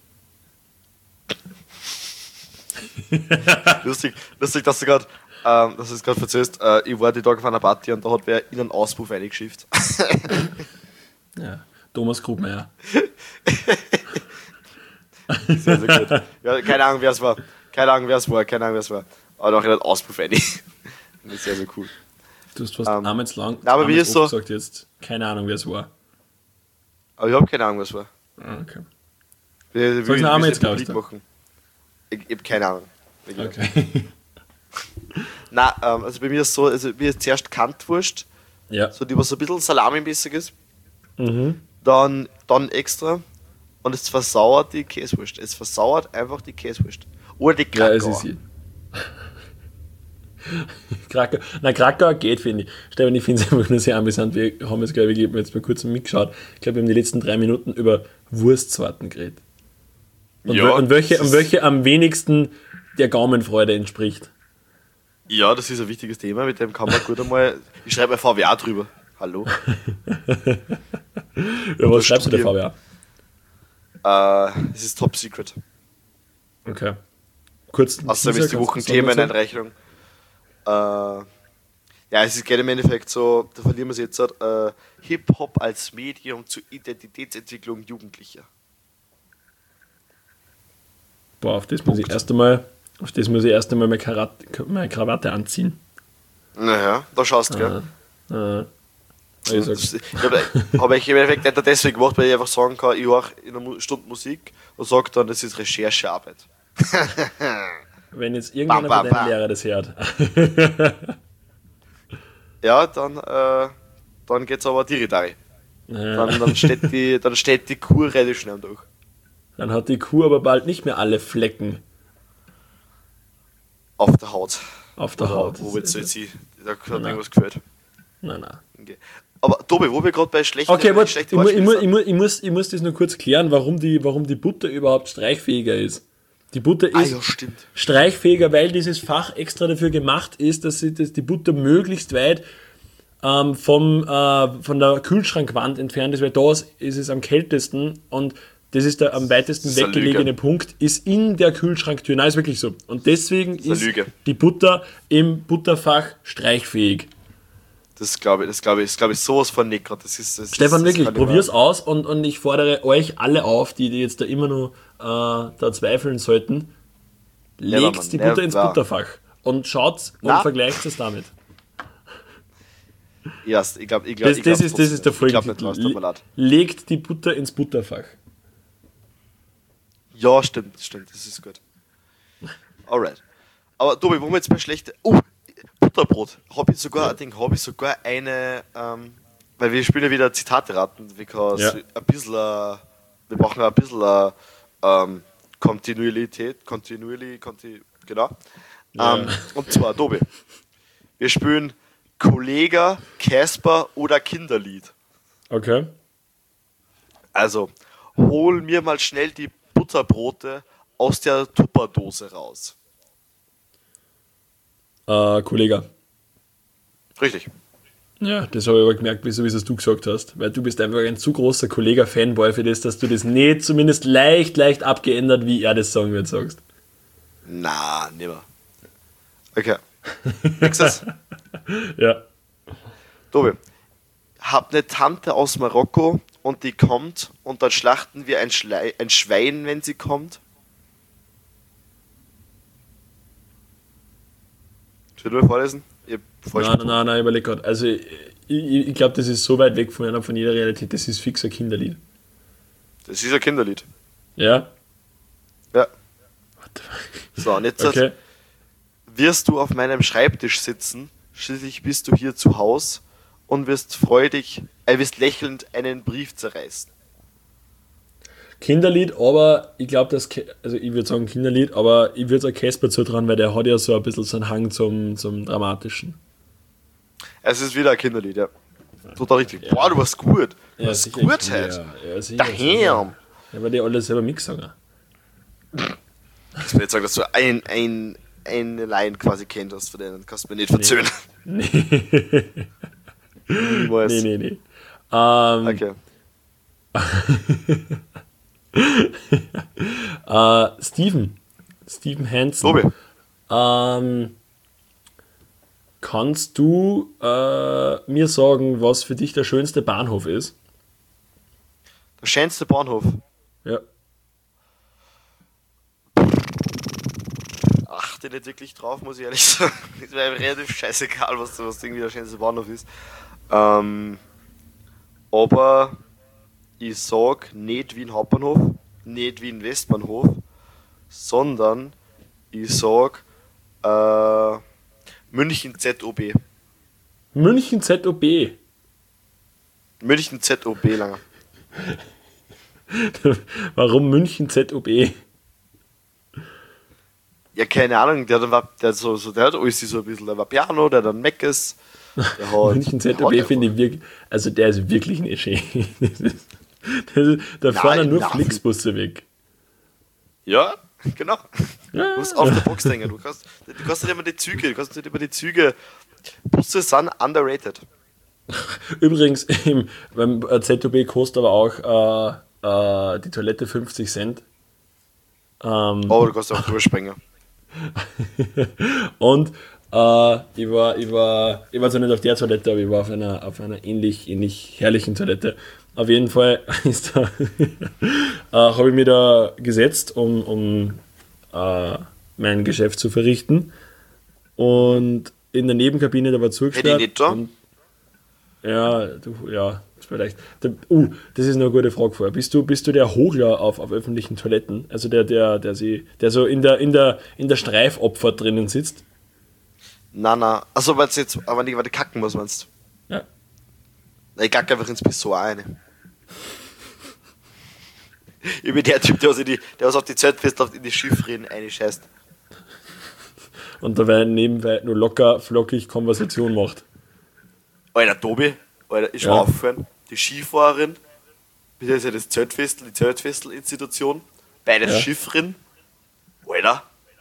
Lustig, lustig, dass du gerade ähm, dass du es gerade verzögerst. Äh, ich war die Tage auf einer Party und da hat wer in einen Auspuff reingeschifft. Ja, Thomas Grubmeier. Sehr, sehr gut. Ja, keine Ahnung, wer es war. Keine Ahnung, wer es war. Keine Ahnung, wer es war. Aber noch in einen Auspuff rein. Das ist sehr, sehr cool. Du hast fast Ähm, einmal lang na, aber wie einmal ist so- oft gesagt jetzt. Keine Ahnung, wer es war. Aber ich habe keine Ahnung, was es war. Ah, okay. Ich will, Soll ich ich einen Namen will jetzt, es nicht glaubst du? publik machen. Ich, ich habe keine Ahnung. Wirklich. Okay. Nein, ähm, also bei mir ist so, also mir ist zuerst Kantwurst, Ja. so die was so ein bisschen salamimäßig ist. Mhm. Dann, dann extra. Und es versauert die Käsewurst. Es versauert einfach die Käsewurst. Oder die Ja, Krakauer. es ist sie. Krakau. Na, Krakau geht, finde ich. Stefan, ich finde es einfach nur sehr amüsant. Wir haben jetzt, glaube ich, ich habe jetzt mal kurz mitgeschaut. Ich glaube, wir haben die letzten drei Minuten über Wurstsorten geredet. Und, Ja, wel- und welche, das und ist- welche am wenigsten der Gaumenfreude entspricht. Ja, das ist ein wichtiges Thema, mit dem kann man gut einmal. Ich schreibe ein V W A drüber. Hallo. Ja, was schreibst du der studieren. V W A? Äh, es ist top secret. Okay. Kurz. Außerdem ist die Wochenthemeneinreichung. Äh, ja, es ist geht im Endeffekt so, da verlieren wir es jetzt, äh, Hip-Hop als Medium zur Identitätsentwicklung Jugendlicher. Boah, auf das muss ich erst einmal, auf das muss ich erst einmal meine, Karat, meine Krawatte anziehen. Naja, da schaust du, gell? Äh, ich sag's. Ich habe hab ich im Endeffekt nicht deswegen gemacht, weil ich einfach sagen kann, ich höre in einer Mu- Stunde Musik und sage dann, das ist Recherchearbeit. Wenn jetzt irgendeiner Bam, von bam, deinen Lehrer das hört. Ja, dann, äh, dann geht's aber Diridari. Ja. Dann, dann, steht die, dann steht die Kuh relativ schnell am durch. Dann hat die Kuh aber bald nicht mehr alle Flecken Auf der Haut. auf der Haut. Wo willst du jetzt hin? Da hat Nein. irgendwas gefällt. Nein, nein. Okay. Aber Tobi, wo wir gerade bei schlechten Okay, warte, ich, schlechten mu- ich, mu- Wortspielen ich, mu- ich, muss, ich muss das nur kurz klären, warum die, warum die Butter überhaupt streichfähiger ist. Die Butter sind. Ah ist ja, stimmt. streichfähiger, weil dieses Fach extra dafür gemacht ist, dass, sie, dass die Butter möglichst weit ähm, vom, äh, von der Kühlschrankwand entfernt ist, weil da ist es am kältesten und das ist der am weitesten Das ist eine weggelegene Lüge. Punkt, ist in der Kühlschranktür. Nein, ist wirklich so. Und deswegen ist eine ist Lüge. die Butter im Butterfach streichfähig. Das glaube ich, das glaube ich, das glaube ich sowas von nicht gerade. Das ist, das Stefan, ist, wirklich, das kann ich probier's mir- aus und, und ich fordere euch alle auf, die, die jetzt da immer nur äh, da zweifeln sollten, Never, legt man, die Butter ins never. Butterfach und schaut und Na. vergleicht es damit. Ja, ich glaube, ich glaube, Das, das, ist, das ist der Ich glaube Folgentitel. nicht, tut mir leid. Legt die Butter ins Butterfach. Ja, stimmt, stimmt, das ist gut. Alright. Aber Tobi, wo wir jetzt bei schlechten. Oh, Butterbrot. Habe ich sogar, ein Ding, habe ich sogar eine, ähm, weil wir spielen ja wieder Zitate raten, because Ja. ein bisschen, äh, wir brauchen ein bisschen äh, ähm, Kontinuität, Kontinuity, Konti, genau. Ja. Ähm, und zwar, Tobi, wir spielen Kollega, Casper oder Kinderlied. Okay. Also, hol mir mal schnell die Butterbrote aus der Tupperdose raus. Äh, Kollege. Richtig. Ja, das habe ich aber gemerkt, wieso wie es du gesagt hast. Weil du bist einfach ein zu großer Kollege-Fanboy für das, dass du das nicht zumindest leicht, leicht abgeändert, wie er das sagen wird, sagst. Na, nimmer. Okay. Nächstes. Ja. Tobi. Hab eine Tante aus Marokko und die kommt und dann schlachten wir ein, Schlei ein Schwein, wenn sie kommt. Soll ich nur vorlesen? Ich hab falsch Nein, nein, nein, nein, überleg grad. Also, ich, ich, ich glaube, das ist so weit weg von, einer, von jeder Realität, das ist fix ein Kinderlied. Das ist ein Kinderlied. Ja? Ja. What the fuck? So, und jetzt Okay. wirst du auf meinem Schreibtisch sitzen, schließlich bist du hier zu Haus und wirst freudig, äh, wirst lächelnd einen Brief zerreißen. Kinderlied, aber ich glaube, dass, Ke- also ich würde sagen Kinderlied, aber ich würde auch Casper zutrauen, weil der hat ja so ein bisschen so einen Hang zum, zum Dramatischen. Es ist wieder ein Kinderlied, ja. Total richtig. Boah, du warst gut. Du Ja, warst sicher, gut ja, heute. ja, sicher, Daher. Ja, weil die alle selber mitgesungen. Ich will jetzt sagen, dass du ein, ein, eine Line quasi kennt hast von denen. Kannst du mir nicht verzögern. Nee. Niemals. nee, nee, nee. Ähm, Okay. äh, Steven. Steven Hansen. Tobi. Ähm, kannst du äh, mir sagen, was für dich der schönste Bahnhof ist? Der schönste Bahnhof. Ja. Achte nicht wirklich drauf, muss ich ehrlich sagen. Es wäre mir relativ scheißegal, was, was irgendwie der schönste Bahnhof ist. Ähm, aber ich sag nicht Wien Hauptbahnhof, nicht Wien Westbahnhof, sondern ich sag äh, München Z O B. München Z O B. München Z O B langer. Warum München Z O B? Ja, keine Ahnung, der, der, der, hat so, so, der hat alles so ein bisschen, der war Piano, der hat dann Meckes. Der hat, München Z O B der finde ich wirklich, also der ist wirklich nicht schön. Das ist, das ist, da Nein, fahren nur nein. Flixbusse weg. Ja, genau. Ja. Du musst auf der Box denken. Du kannst, du kannst nicht immer die Züge, du kannst nicht immer die Züge. Busse sind underrated. Übrigens, im, beim Z O B kostet aber auch äh, äh, die Toilette fünfzig Cent. Ähm, Aber du kannst auch drüber springen. Und äh, ich, war, ich, war, ich war zwar nicht auf der Toilette, aber ich war auf einer, auf einer ähnlich, ähnlich herrlichen Toilette. Auf jeden Fall ist da, äh, habe ich mich da gesetzt, um, um äh, mein Geschäft zu verrichten. Und in der Nebenkabine, da war zugesperrt. Hätte ich nicht da? Und, ja, du, ja, vielleicht. Da, uh, das ist eine gute Frage vorher. Bist du, bist du der Hogler auf, auf öffentlichen Toiletten? Also der, der, der, sie, der so in der, in der, in der Streifopfer drinnen sitzt? Nein, nein. Achso, weil es jetzt, aber nicht, weil du kacken muss, meinst du? Ja. Nein, ich kacke einfach ins Pissoir rein. Ich bin der Typ, der was, in die, der was auf die Zeltfest in die Schiffreden einscheißt. Und dabei nebenbei nur locker, flockig Konversation macht. Alter, Tobi, Alter, ist schon Ja. aufgefallen. Die Skifahrerin, beziehungsweise das Zeltfestel, die Zeltfestel-Institution, beides Ja. Schiffrin. Alter.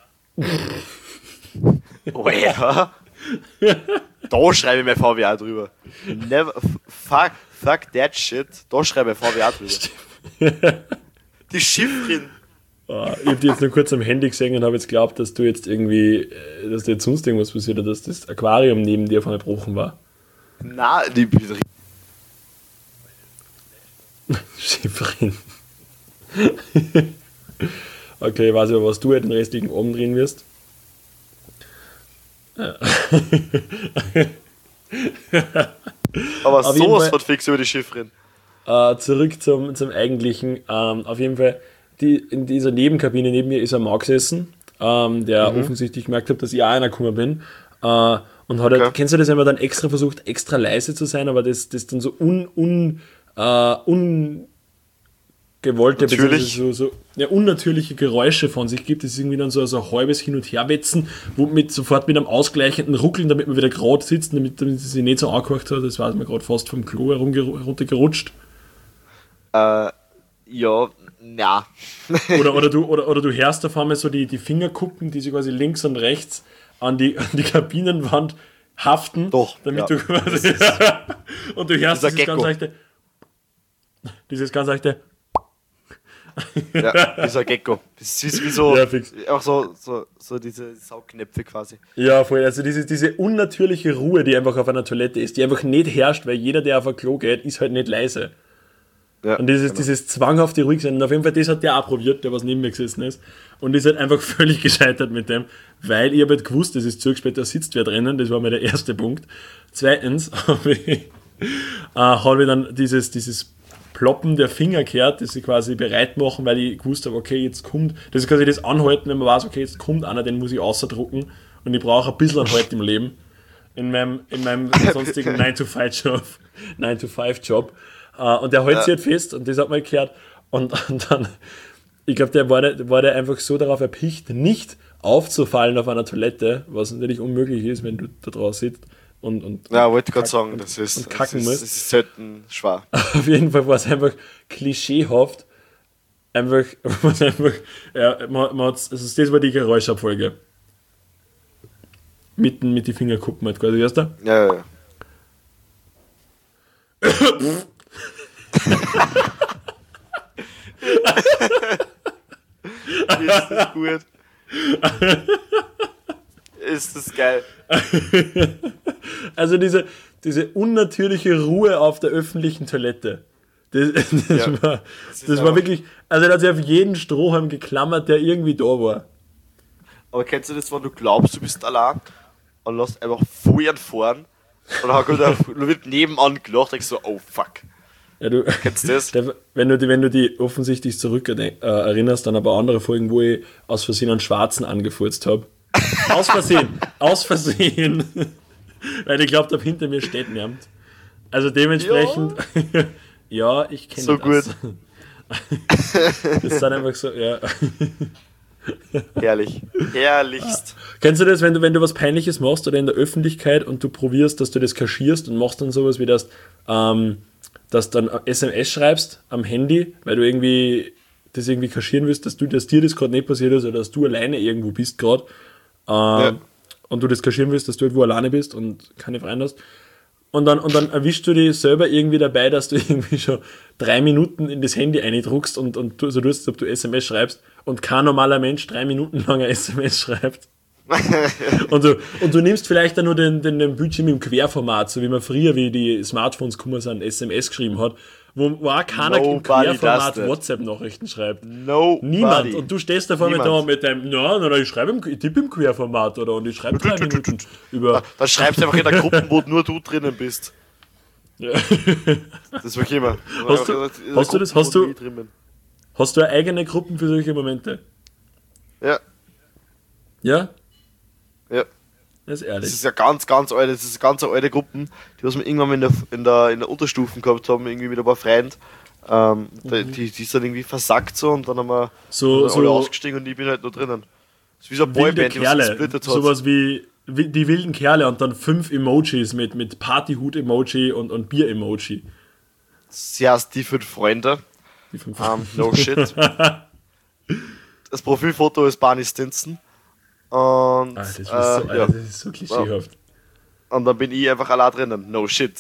Alter. Da schreibe ich mein V W A drüber. Never, f- fuck, fuck that shit. Da schreibe ich V W A drüber. Die Schiffrin. Ah, ich habe die jetzt nur kurz am Handy gesehen und habe jetzt geglaubt, dass du jetzt irgendwie, äh, dass dir jetzt sonst irgendwas passiert hat, dass das Aquarium neben dir von gebrochen war. Na, die Schifferin. Okay, ich weiß aber, was du halt den restlichen Abend drehen wirst. aber Auf jeden sowas Fall- von fix über die Schiffrin. Äh, zurück zum, zum Eigentlichen. Ähm, auf jeden Fall, die, in dieser Nebenkabine neben mir ist ein Mann gesessen, ähm, der Mhm. offensichtlich gemerkt hat, dass ich auch einer gekommen bin. Äh, und hat halt, Okay. kennst du das, wenn man dann extra versucht, extra leise zu sein, aber das, das dann so un, un, äh, ungewollte, Natürlich. beziehungsweise so, so ja, unnatürliche Geräusche von sich gibt. Das ist irgendwie dann so, so ein halbes Hin- und Herwetzen, wo mit, sofort mit einem ausgleichenden Ruckeln, damit man wieder gerade sitzt, damit, damit sie sich nicht so angehört hat. Das war mir gerade fast vom Klo herumger- runtergerutscht. Äh, ja, na. Oder, oder, du, oder, oder du hörst auf einmal so die, die Fingerkuppen, die sich quasi links und rechts an die, an die Kabinenwand haften. Doch, Damit ja. du quasi. Und du hörst Dieser dieses ganz Gecko. leichte. Dieses ganz leichte. Ja, dieser Gecko. Das ist wie so, Ja, fix. auch so, so, so diese Saugnäpfe quasi. Ja, voll. Also diese, diese unnatürliche Ruhe, die einfach auf einer Toilette ist, die einfach nicht herrscht, weil jeder, der auf ein Klo geht, ist halt nicht leise. Ja, Und dieses, genau. dieses zwanghafte Ruhigsein. Und auf jeden Fall, das hat der auch probiert, der was neben mir gesessen ist. Und ist halt einfach völlig gescheitert mit dem, weil ich habe halt gewusst, das ist zugesperrt, da sitzt wer drinnen. Das war mal der erste Punkt. Zweitens habe ich, äh, habe ich dann dieses, dieses Ploppen der Finger gehört, das sie quasi bereit machen, weil ich gewusst habe, okay, jetzt kommt, das ist quasi das Anhalten, wenn man weiß, okay, jetzt kommt einer, den muss ich außerdrucken. Und ich brauche ein bisschen Halt im Leben. In meinem, in meinem sonstigen nine to five Job. nine to five Job. Uh, und der hält sich halt fest und das hat man gehört. Und, und dann, ich glaube, der war, der war der einfach so darauf erpicht, nicht aufzufallen auf einer Toilette, was natürlich unmöglich ist, wenn du da draußen sitzt und, und Ja, wollte ich gerade kack- sagen, und- das ist, und das kacken ist, musst. das ist selten schwer. Auf jeden Fall war es einfach klischeehaft, einfach, was einfach, ja, man, man hat's, also das war die Geräuschabfolge. Mitten mit den Fingerkuppen halt quasi, weißt du? Ja, ja, ja. Ist das gut? Ist das geil? Also diese, diese unnatürliche Ruhe auf der öffentlichen Toilette. Das, das, Ja, war, das das ist war auch- wirklich, also er hat sich auf jeden Strohhalm geklammert, der irgendwie da war. Aber kennst du das, wenn du glaubst, du bist allein und lässt einfach Feuer fahren und dann hat er wird nebenan gelacht, denkst so, oh fuck. Ja, du, Kennst du das? der, wenn, du die, wenn du die offensichtlich zurück äh, erinnerst an ein paar andere Folgen, wo ich aus Versehen einen Schwarzen angefurzt habe. Aus Versehen, aus Versehen. Weil ich glaubt habe, hinter mir steht niemand. Also dementsprechend, ja, ich kenne So das. gut. Das sind einfach so, ja. Herrlich. Herrlichst. Kennst du das, wenn du, wenn du was Peinliches machst oder in der Öffentlichkeit und du probierst, dass du das kaschierst und machst dann sowas wie das, ähm, dass dann S M S schreibst am Handy, weil du irgendwie das irgendwie kaschieren willst, dass du, dass dir das gerade nicht passiert ist oder dass du alleine irgendwo bist gerade ähm, Ja. und du das kaschieren willst, dass du irgendwo alleine bist und keine Freunde hast. Und dann, und dann erwischst du dich selber irgendwie dabei, dass du irgendwie schon drei Minuten in das Handy eindruckst und, und du, so tust, als ob du S M S schreibst und kein normaler Mensch drei Minuten lang ein S M S schreibt. und, du, und du nimmst vielleicht dann nur den, den, den Bildschirm im Querformat, so wie man früher, wie die Smartphones gekommen sind, S M S geschrieben hat, wo, wo auch keiner im Nobody Querformat does that. WhatsApp-Nachrichten schreibt. No. Niemand. Und du stehst da vor mir da Niemand. mit deinem, na, na, na, ich schreibe im, ich tippe im Querformat, oder? Und ich schreibe drei Minuten über. Dann schreibst du einfach in der Gruppe, wo nur du drinnen bist. Ja. Das will ich immer. Hast du- In der hast du das- Gruppe, hast wo du- ich drin bin. Hast du eine eigene Gruppen für solche Momente? Ja, Ja? ja. Das ist Das ehrlich. ist ja ganz, ganz alte, das ist ganz alte Gruppen, die was wir irgendwann mal in der, in der, in der Unterstufen gehabt haben, irgendwie mit ein paar Freunden. Ähm, die, die, die ist dann irgendwie versackt so und dann haben wir So- sind alle so- ausgestiegen und ich bin halt noch drinnen. Das ist wie so eine Wilde Boyband, die was Kerle. gesplittet hat. Sowas wie, wie die wilden Kerle und dann fünf Emojis mit, mit Partyhut-Emoji und, und Bier-Emoji. Sie heißt die fünf Freunde. Die fünf. Ähm, no shit. Das Profilfoto ist Barney Stinson. Und, Ah, das, ist so, äh, Alter, ja. das ist so klischeehaft. Und dann bin ich einfach allein drinnen. No shit.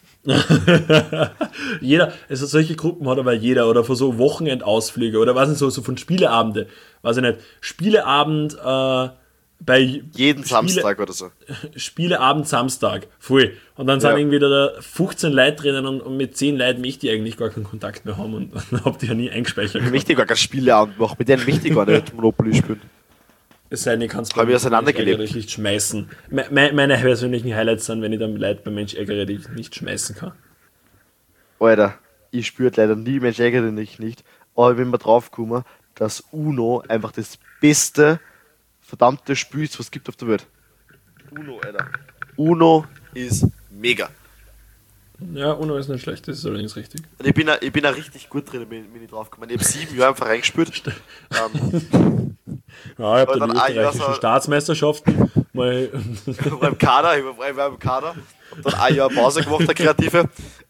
Jeder, also solche Gruppen hat aber jeder, oder für so Wochenendausflüge oder was nicht, so, so von Spieleabende, weiß ich nicht, Spieleabend äh, bei Jeden Spiele, Samstag oder so. Spieleabend Samstag, voll. Und dann sind Ja. irgendwie da fünfzehn Leute drinnen und, und mit zehn Leuten möchte ich eigentlich gar keinen Kontakt mehr haben und dann habt ihr ja nie eingespeichert. Ich möchte gar keine Spieleabend machen, mit denen möchte ich gar nicht Monopoly spielen. Es sei denn, ich kann es Hab ich auseinandergelebt. nicht schmeißen. Me me meine persönlichen Highlights sind, wenn ich dann Leute beim Mensch ärgere, die ich nicht schmeißen kann. Alter, ich spürt leider nie, Mensch ärgere dich nicht, aber ich bin mal draufgekommen, dass Uno einfach das beste verdammte Spiel ist, was es gibt auf der Welt. Uno, Alter. Uno ist mega. Ja, Uno ist nicht schlecht, das ist allerdings richtig. Und ich bin da, ich bin da richtig gut drin, bin, bin ich draufgekommen. Ich habe sieben Jahre einfach reingespielt. ähm, Ja, ich habe Aber dann die dann ein Jahr österreichischen so- Staatsmeisterschaften mal. ich war im Kader, ich war, ich war im Kader. Hab dann ein Jahr Pause gemacht, der Kreative.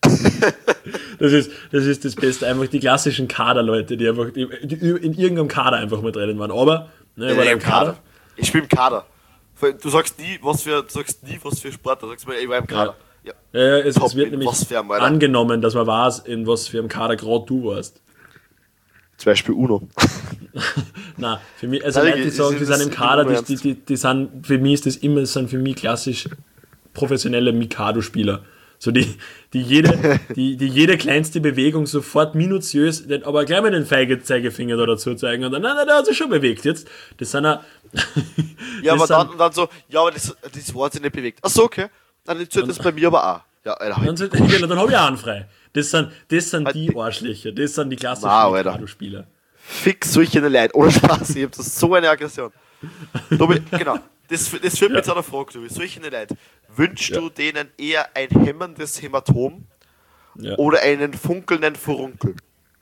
Das ist, das ist das Beste, einfach die klassischen Kaderleute, die einfach die, die in irgendeinem Kader einfach mal drinnen waren. Aber, ne, war Ja, im Kader. Ich spiele im Kader. Du sagst nie, was für, du sagst nie, was für Sport. Du sagst mir, ich war im Kader. Ja. Ja, ja, es, Top, es wird in nämlich was für einem, Alter. angenommen, dass man weiß, in was für einem Kader gerade du warst. Zum Beispiel Uno. Nein, für mich, also Nein, Leute, die ich- sagen, ich- die das sind im ist Kader, immer die, die, die, die sind, für mich ist das immer, das sind für mich klassisch professionelle Mikado-Spieler. So die, die jede, die, die jede kleinste Bewegung sofort minutiös, den, aber gleich mal den feige Zeigefinger da dazu zeigen und dann, nein, nein, der hat sich schon bewegt jetzt. Das sind ja, Ja, aber das dann, sind, und dann so, ja, aber das, das Wort sich nicht bewegt. Achso, okay. Dann zählt das bei mir aber auch. Ja, Alter. dann, sind, genau, dann habe ich auch einen frei. Das sind, das sind Halt die die- Arschlöcher, das sind die klassischen Wow, Alter. Mikado-Spieler. Fix solche Leute. Ohne Spaß, ich hab das so eine Aggression. Tobi, genau. Das, das führt mich zu einer Frage, Tobi. Solche Leute, wünschst Ja. du denen eher ein hämmerndes Hämatom Ja. oder einen funkelnden Furunkel?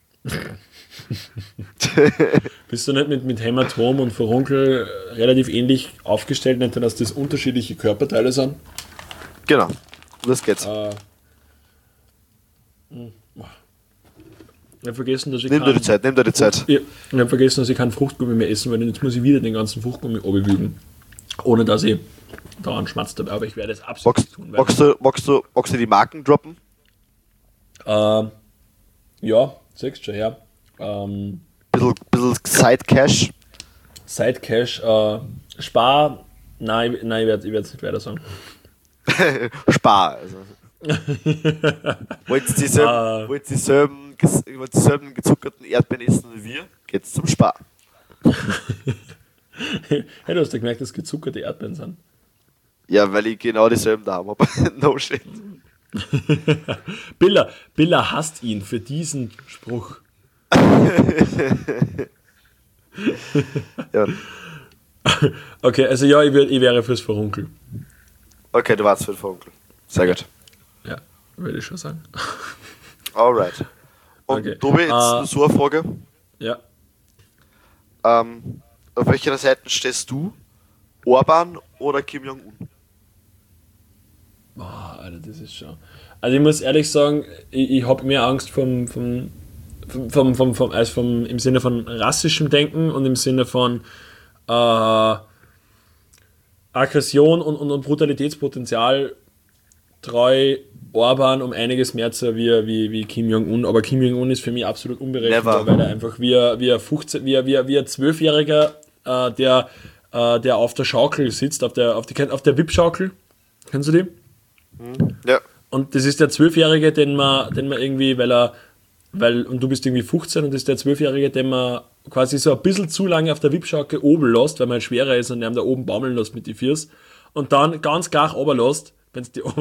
Bist du nicht mit, mit Hämatom und Furunkel relativ ähnlich aufgestellt, nicht, dass das unterschiedliche Körperteile sind? Genau. Um das geht's. Äh, ja, Ich habe vergessen, dass ich Nimm dir die kein- Zeit, nimm dir die Zeit. Ja, ich habe vergessen, dass ich keinen Fruchtgummi mehr essen, weil jetzt muss ich wieder den ganzen Fruchtgummi abwügen. Ohne dass ich da einen Schmatz dabei, aber ich werde es absolut Magst, nicht tun. Weil, magst, du, magst, du, magst du die Marken droppen? ähm, ja, sagst schon, ja. Ähm, Bisschen, bisschen Side-Cash. Sidecash, äh, Spar, nein, ich- nein, ich werde ich werde es nicht weiter sagen. Spar. Also. Wollt ihr dieselben, Ah. wollt ihr dieselben, ges- wollt ihr dieselben gezuckerten Erdbeeren essen wie wir? Geht's zum Spar. Hey, du hast ja gemerkt, dass gezuckerte Erdbeeren sind. Ja, weil ich genau dieselben da habe. No shit. Billa, Billa hasst ihn für diesen Spruch. Ja. Okay, also ja, ich, wär, ich wäre fürs Verunkel. Okay, du warst für den Onkel. Sehr gut. Ja, würde ich schon sagen. Alright. Und Okay. Tobi, jetzt Ah. so eine Frage. Ja. Ähm, auf welcher Seite stehst du? Orban oder Kim Jong-un? Boah, Alter, das ist schon. Also ich muss ehrlich sagen, ich, ich habe mehr Angst vom, vom, vom, vom, vom, vom, als vom, im Sinne von rassischem Denken und im Sinne von äh, Aggression und, und, und Brutalitätspotenzial treu Orban um einiges mehr zu wie, wie, wie Kim Jong-un. Aber Kim Jong-un ist für mich absolut unberechenbar, Never. weil er einfach wie ein, wie ein, fünfzehn, wie ein, wie ein, wie ein Zwölfjähriger, äh, der, äh, der auf der Schaukel sitzt, auf der, auf die, auf der W I P-Schaukel. Kennst du die? Ja. Und das ist der Zwölfjährige, den man, den man irgendwie, weil er, weil, und du bist irgendwie fünfzehn und das ist der Zwölfjährige, den man quasi so ein bisschen zu lange auf der W I P-Schaukel oben lässt, weil man halt schwerer ist und ihn da oben baumeln lässt mit die Füße und dann ganz gar oben lässt, wenn es die oben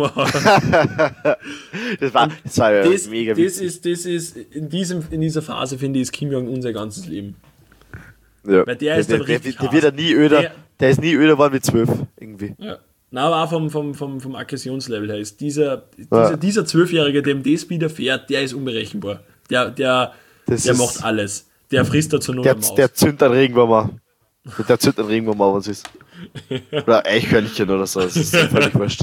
Das war, das war ja das, mega das witzig. ist, das ist, in, diesem, in dieser Phase, finde ich, ist Kim Jong-un sein ganzes Leben. Ja. Weil der ist der, dann der, richtig der wird ja hart. nie öder. Der- Der, ist nie öder geworden wie zwölf. Irgendwie. Ja. Nein, aber auch vom, vom, vom, vom Aggressionslevel her ist dieser, Ja. dieser, dieser Zwölfjährige, dem das widerfährt, der ist unberechenbar. Der, der, Das der ist- macht alles. Der frisst dazu nur Der, eine Maus. der zündet einen Regenwurm an. Der zündet einen Regenwurm an, was ist. Oder Eichhörnchen oder so. Das ist völlig wurscht.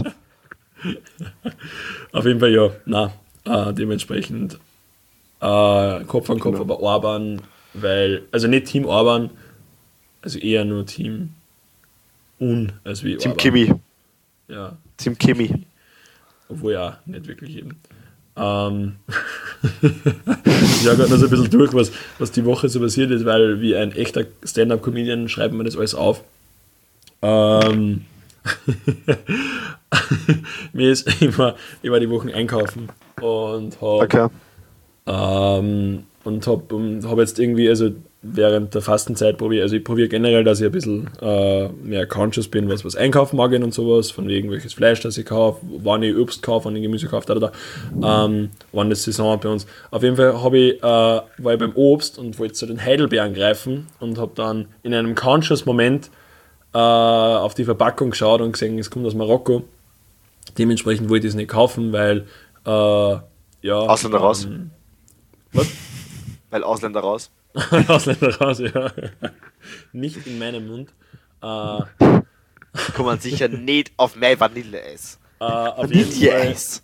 Auf jeden Fall ja. Nein, äh, dementsprechend äh, Kopf an Kopf, Genau. aber Orban, weil, also nicht Team Orban, also eher nur Team Un, als wie Team Orban. Kimi. Ja, Team Kimi. obwohl ja, nicht wirklich eben. Ähm, ich habe gerade noch so ein bisschen durch, was, was die Woche so passiert ist, weil wie ein echter Stand-Up-Comedian schreibt man das alles auf. Ähm, mir ist immer, ich war die Wochen einkaufen und habe Okay. ähm, und habe um, hab jetzt irgendwie, also während der Fastenzeit probiere, also ich probiere generell, dass ich ein bisschen äh, mehr conscious bin, was, was einkaufen mag und sowas, von wegen welches Fleisch, das ich kaufe, wann ich Obst kaufe, wann ich Gemüse kaufe, da, da, da. Ähm, wann das Saison bei uns. Auf jeden Fall habe ich, äh, war ich beim Obst und wollte zu den Heidelbeeren greifen und habe dann in einem conscious Moment äh, auf die Verpackung geschaut und gesehen, es kommt aus Marokko. Dementsprechend wollte ich es nicht kaufen, weil äh, ja. Ausländer raus. ähm, Was? Weil Ausländer raus. Ausländer raus, ja. Nicht in meinem Mund. Äh, Kommen sicher nicht auf mein Vanilleeis. äh, auf, jeden Fall, Vanilleeis.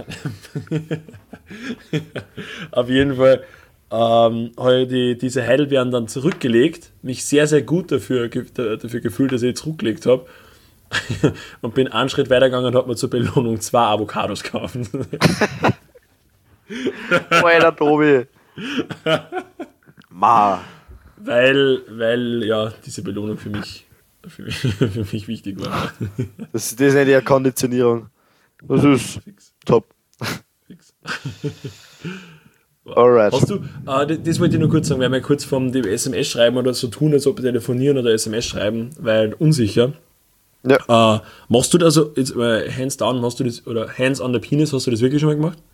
auf jeden Fall ähm, habe ich die, diese Heidelbeeren dann zurückgelegt. Mich sehr, sehr gut dafür, ge- dafür gefühlt, dass ich die zurückgelegt habe. Und bin einen Schritt weitergegangen und habe mir zur Belohnung zwei Avocados gekauft. Alter, Tobi. Ma. weil, weil, ja, diese Belohnung für mich, für mich, für mich wichtig war. Das, das ist nicht die Konditionierung. Das ist Fix, top. fix. Alright. Hast du, äh, das, das wollte ich nur kurz sagen, weil wir kurz vom dem S M S schreiben oder so tun, als ob wir telefonieren oder S M S schreiben, weil unsicher. Ja. Äh, machst du das, also jetzt, äh, hands down, machst du das, oder hands on the penis, hast du das wirklich schon mal gemacht?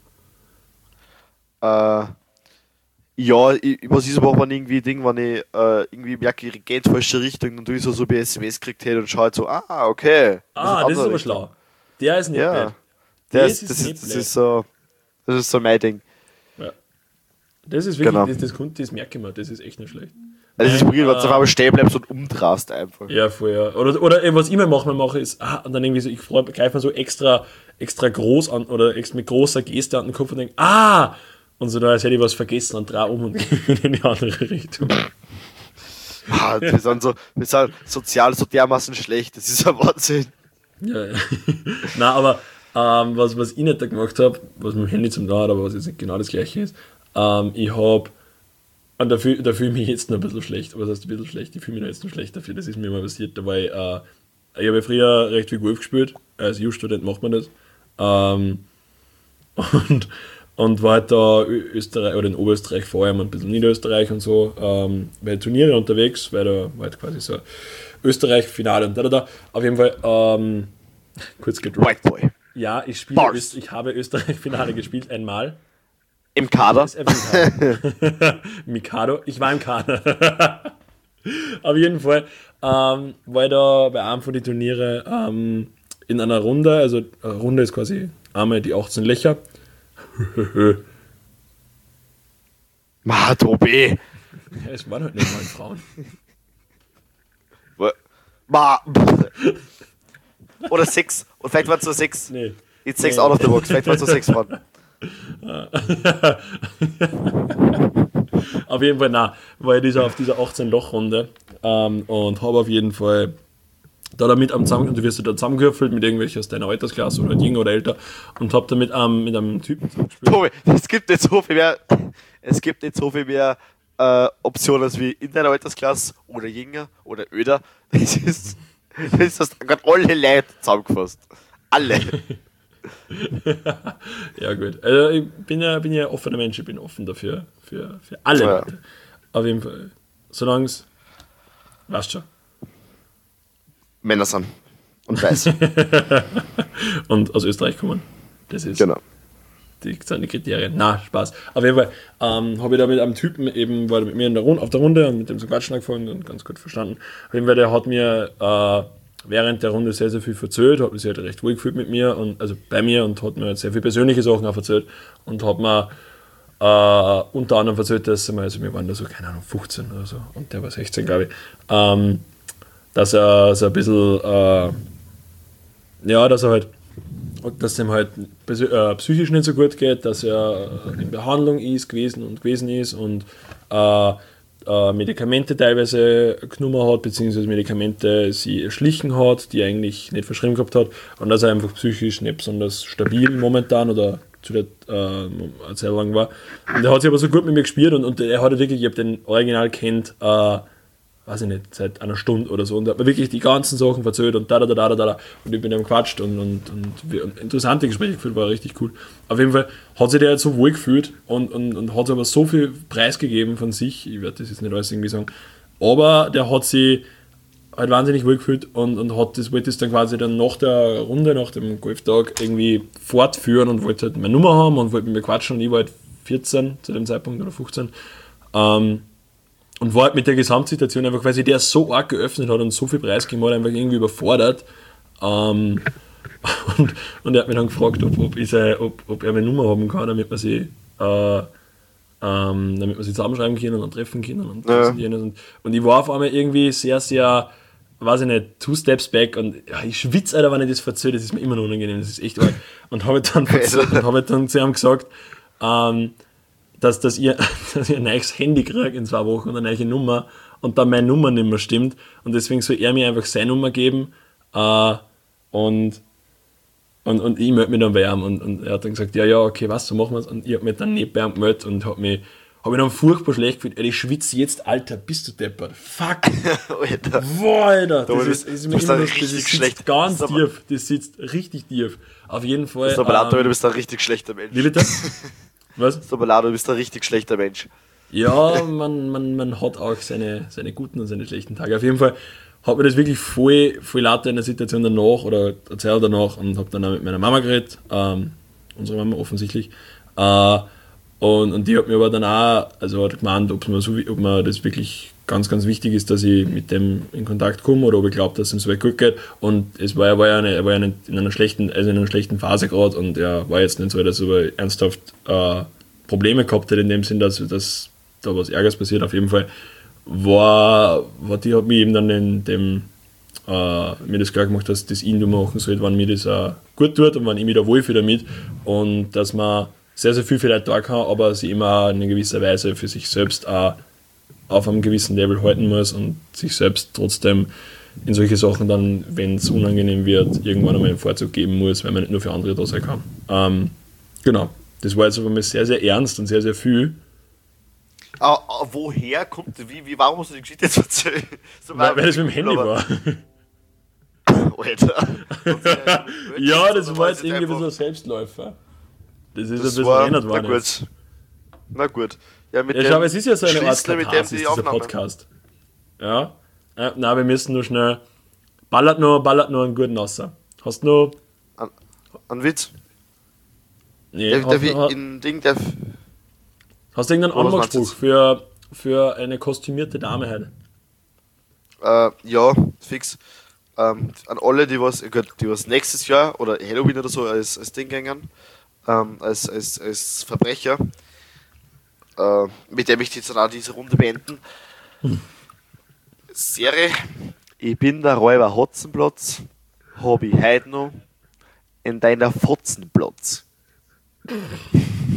Äh, ja, ich, was ist aber, wenn irgendwie Ding, wenn ich äh, irgendwie merke, ich gehe in die falsche Richtung und du so, so bei S M S gekriegt hätte und schaut so, ah, okay. Ah, das ist andere aber Richtung. schlau. Der ist nicht Ja. bad. Das, Das ist, ist das, nicht ist, das blöd. ist so, das ist so mein Ding. Ja. Das ist wirklich, Genau. das, das, kommt- das merke ich mir, das ist echt nicht schlecht. Also das ist weird, wenn du äh, auf einmal stehen bleibst und umdrast einfach. Ja, vorher. Oder, oder eben, was ich immer mache, mache ist, ah, und dann irgendwie so, ich greife mir so extra, extra groß an oder extra mit großer Geste an den Kopf und denke, ah! Und so, als hätte ich was vergessen und dreh um und gehe in die andere Richtung. Ah, wir, sind so, wir sind sozial so dermaßen schlecht, das ist ein Wahnsinn. Ja, ja. Nein, aber ähm, was, was ich nicht da gemacht habe, was mit dem Handy zum Tun hat, aber was jetzt nicht genau das gleiche ist, ähm, ich habe, und da fühle da fühl ich mich jetzt noch ein bisschen schlecht, aber was heißt ein bisschen schlecht, ich fühle mich noch jetzt noch schlecht dafür, das ist mir mal passiert, da war ich, äh, ich habe ja früher recht viel Golf gespielt, als Jus-Student macht man das, ähm, und, und war halt da Österreich, oder in Oberösterreich vor allem, ein bisschen Niederösterreich und so, ähm, bei Turniere unterwegs, weil da war halt quasi so Österreich-Finale und da, da, da, auf jeden Fall, ähm, kurz gedroppt. White Boy. Ja, ich spiele, Bars. Öst, ich habe Österreich-Finale gespielt, einmal. Im Kader. Das ist einfach Mikado, ich war im Kader. Auf jeden Fall ähm, war ich da bei einem von den Turniere ähm, in einer Runde, also eine Runde ist quasi einmal die achtzehn Löcher. Ma, Tobi. Ja, es waren halt nicht mal Frauen. Ma. Oder sechs. Und vielleicht waren es nur sechs. Nee. Jetzt sechs Nee. out of the box. Vielleicht waren es nur sechs Frauen. Auf jeden Fall, nein, war ich dieser, auf dieser achtzehn-Loch-Runde ähm, und habe auf jeden Fall da damit am zusammen, und du wirst da zusammengewürfelt mit irgendwelchen aus deiner Altersklasse oder jünger oder älter und habe da mit, ähm, mit einem Typen zusammengespielt. Tobi, es gibt nicht so viel mehr. Es gibt nicht so viel mehr äh, Optionen als wie in deiner Altersklasse oder jünger oder öder. Das ist. Das hast gerade alle Leute zusammengefasst. Alle. Ja, gut. Also ich bin ja, bin ja ein offener Mensch, ich bin offen dafür, für, für alle Ja. Leute. Auf jeden Fall. Solange es, weißt schon. Männer sind. Und weiß. Und aus Österreich kommen. Das ist Genau. die, sind die Kriterien. Na, Spaß. Auf jeden Fall ähm, habe ich da mit einem Typen eben, war mit mir in der Runde, auf der Runde und mit dem so Quatschen angefangen und ganz gut verstanden. Auf jeden Fall, der hat mir äh, während der Runde sehr, sehr viel erzählt, hat sich halt recht wohl gefühlt mit mir, und also bei mir, und hat mir halt sehr viele persönliche Sachen auch erzählt und hat mir äh, unter anderem erzählt, dass er mal, also wir waren da so, keine Ahnung, fünfzehn oder so, und der war sechzehn, glaube ich, ähm, dass er so ein bisschen, äh, ja, dass er halt, dass es ihm halt äh, psychisch nicht so gut geht, dass er äh, in Behandlung ist, gewesen und gewesen ist und äh, äh, Medikamente teilweise genommen hat, beziehungsweise Medikamente sie erschlichen hat, die er eigentlich nicht verschrieben gehabt hat, und dass er einfach psychisch nicht besonders stabil momentan oder zu der äh, Zeit lang war. Und er hat sich aber so gut mit mir gespielt, und, und er hat wirklich, ich habe den Original kennt, äh, weiß ich nicht, seit einer Stunde oder so, und er hat mir wirklich die ganzen Sachen erzählt und da, da, da, da, da, da, und ich bin ihm gequatscht und, und, und, wir, und interessante Gespräche geführt, war richtig cool. Auf jeden Fall hat sich der jetzt so wohl gefühlt und, und, und hat aber so viel preisgegeben von sich, ich werde das jetzt nicht alles irgendwie sagen, aber der hat sich halt wahnsinnig wohl gefühlt und, und hat das, wollte das dann quasi dann nach der Runde, nach dem Golftag irgendwie fortführen und wollte halt meine Nummer haben und wollte mit mir quatschen, und ich war halt vierzehn zu dem Zeitpunkt oder fünfzehn. Ähm, Und war halt mit der Gesamtsituation einfach, weil sich der so arg geöffnet hat und so viel preisgegeben hat, einfach irgendwie überfordert. Ähm, und, und er hat mich dann gefragt, ob, ob, ich sei, ob, ob er meine Nummer haben kann, damit wir sie, äh, ähm, damit wir sie zusammenschreiben können und dann treffen können und Ja. das und jenes. Und, und ich war auf einmal irgendwie sehr, sehr, weiß ich nicht, two steps back, und ja, ich schwitze, Alter, wenn ich das erzähle, das ist mir immer noch unangenehm, das ist echt arg. Und habe dann, und hab halt dann zu ihm gesagt, ähm, dass, dass, ihr, dass ihr ein neues Handy kriegt in zwei Wochen und eine neue Nummer und dann meine Nummer nicht mehr stimmt, und deswegen soll er mir einfach seine Nummer geben äh, und, und, und ich melde mich dann bei ihm, und, und er hat dann gesagt, ja, ja, okay, was, so machen wir es, und ich habe mich dann nicht bei ihm gemeldet und habe mich, hab mich dann furchtbar schlecht gefühlt, Alter, ich schwitze jetzt, Alter, bist du deppert, fuck, Alter. boah, Alter, Du das bist- ist, ist du mir bist immer da noch, das richtig sitzt schlecht. ganz Das ist aber- tief, das sitzt richtig tief, auf jeden Fall. Das ist aber leid, ähm, du bist ein richtig schlechter Mensch. wie bitte? Was? Das ist aber leid, du bist ein richtig schlechter Mensch. Ja, man, man, man hat auch seine, seine guten und seine schlechten Tage. Auf jeden Fall hat mir das wirklich voll, voll lauter in der Situation danach oder der Zeit danach, und habe dann auch mit meiner Mama geredet, ähm, unsere Mama offensichtlich. Äh, und, und die hat mir aber dann auch, also hat gemeint, ob mir, so, ob mir das wirklich ganz, ganz wichtig ist, dass ich mit dem in Kontakt komme oder ob ich glaube, dass es ihm so weit gut geht. Und es war, er war ja, eine, er war ja nicht in einer schlechten, also in einer schlechten Phase gerade, und er war jetzt nicht so, dass er aber ernsthaft äh, Probleme gehabt hat, in dem Sinn, dass, dass da was Ärgeres passiert. Auf jeden Fall war, war die hat mich eben dann in dem äh, mir das klar gemacht, dass das ihn nur machen sollte, wenn mir das auch gut tut und wenn ich mich da wohlfühle damit, und dass man sehr, sehr viel für Leute da kann, aber sie immer in gewisser Weise für sich selbst auch auf einem gewissen Level halten muss und sich selbst trotzdem in solche Sachen dann, wenn es unangenehm wird, irgendwann einmal einen Vorzug geben muss, weil man nicht nur für andere da sein kann. Ähm, genau, das war jetzt aber mal sehr, sehr ernst und sehr, sehr viel. Ah, ah, woher kommt, wie, wie, warum musst du die Geschichte jetzt erzählen? So Weil, weil das mit dem Handy war. Alter. Ja, das war jetzt irgendwie einfach- so ein Selbstläufer. Das ist Das ein bisschen war, erinnert na worden. gut. jetzt. Na gut. Ja, mit Ja, dem schau, aber es ist ja so eine Art Schlüssel, mit dem Katharsis, die dieser Aufnahme. Podcast. Ja. Äh, na, wir müssen nur schnell. Ballert nur, ballert nur einen guten Ausser. Hast du noch. An, an Witz. Nee, Der, hast, der, du, der, in Ding, der, hast du irgendeinen Oder was meinst du Anmachspruch für, für eine kostümierte Dame heute? äh, ja, fix. Ähm, an alle, die was, gut, die was nächstes Jahr oder Halloween oder so als, als Ding gängen, ähm, als, als, als Verbrecher, äh, mit dem ich jetzt dann auch diese Runde beenden. Serie, ich bin der Räuber Hotzenplotz, hab ich heute noch in deiner Fotzenplotz.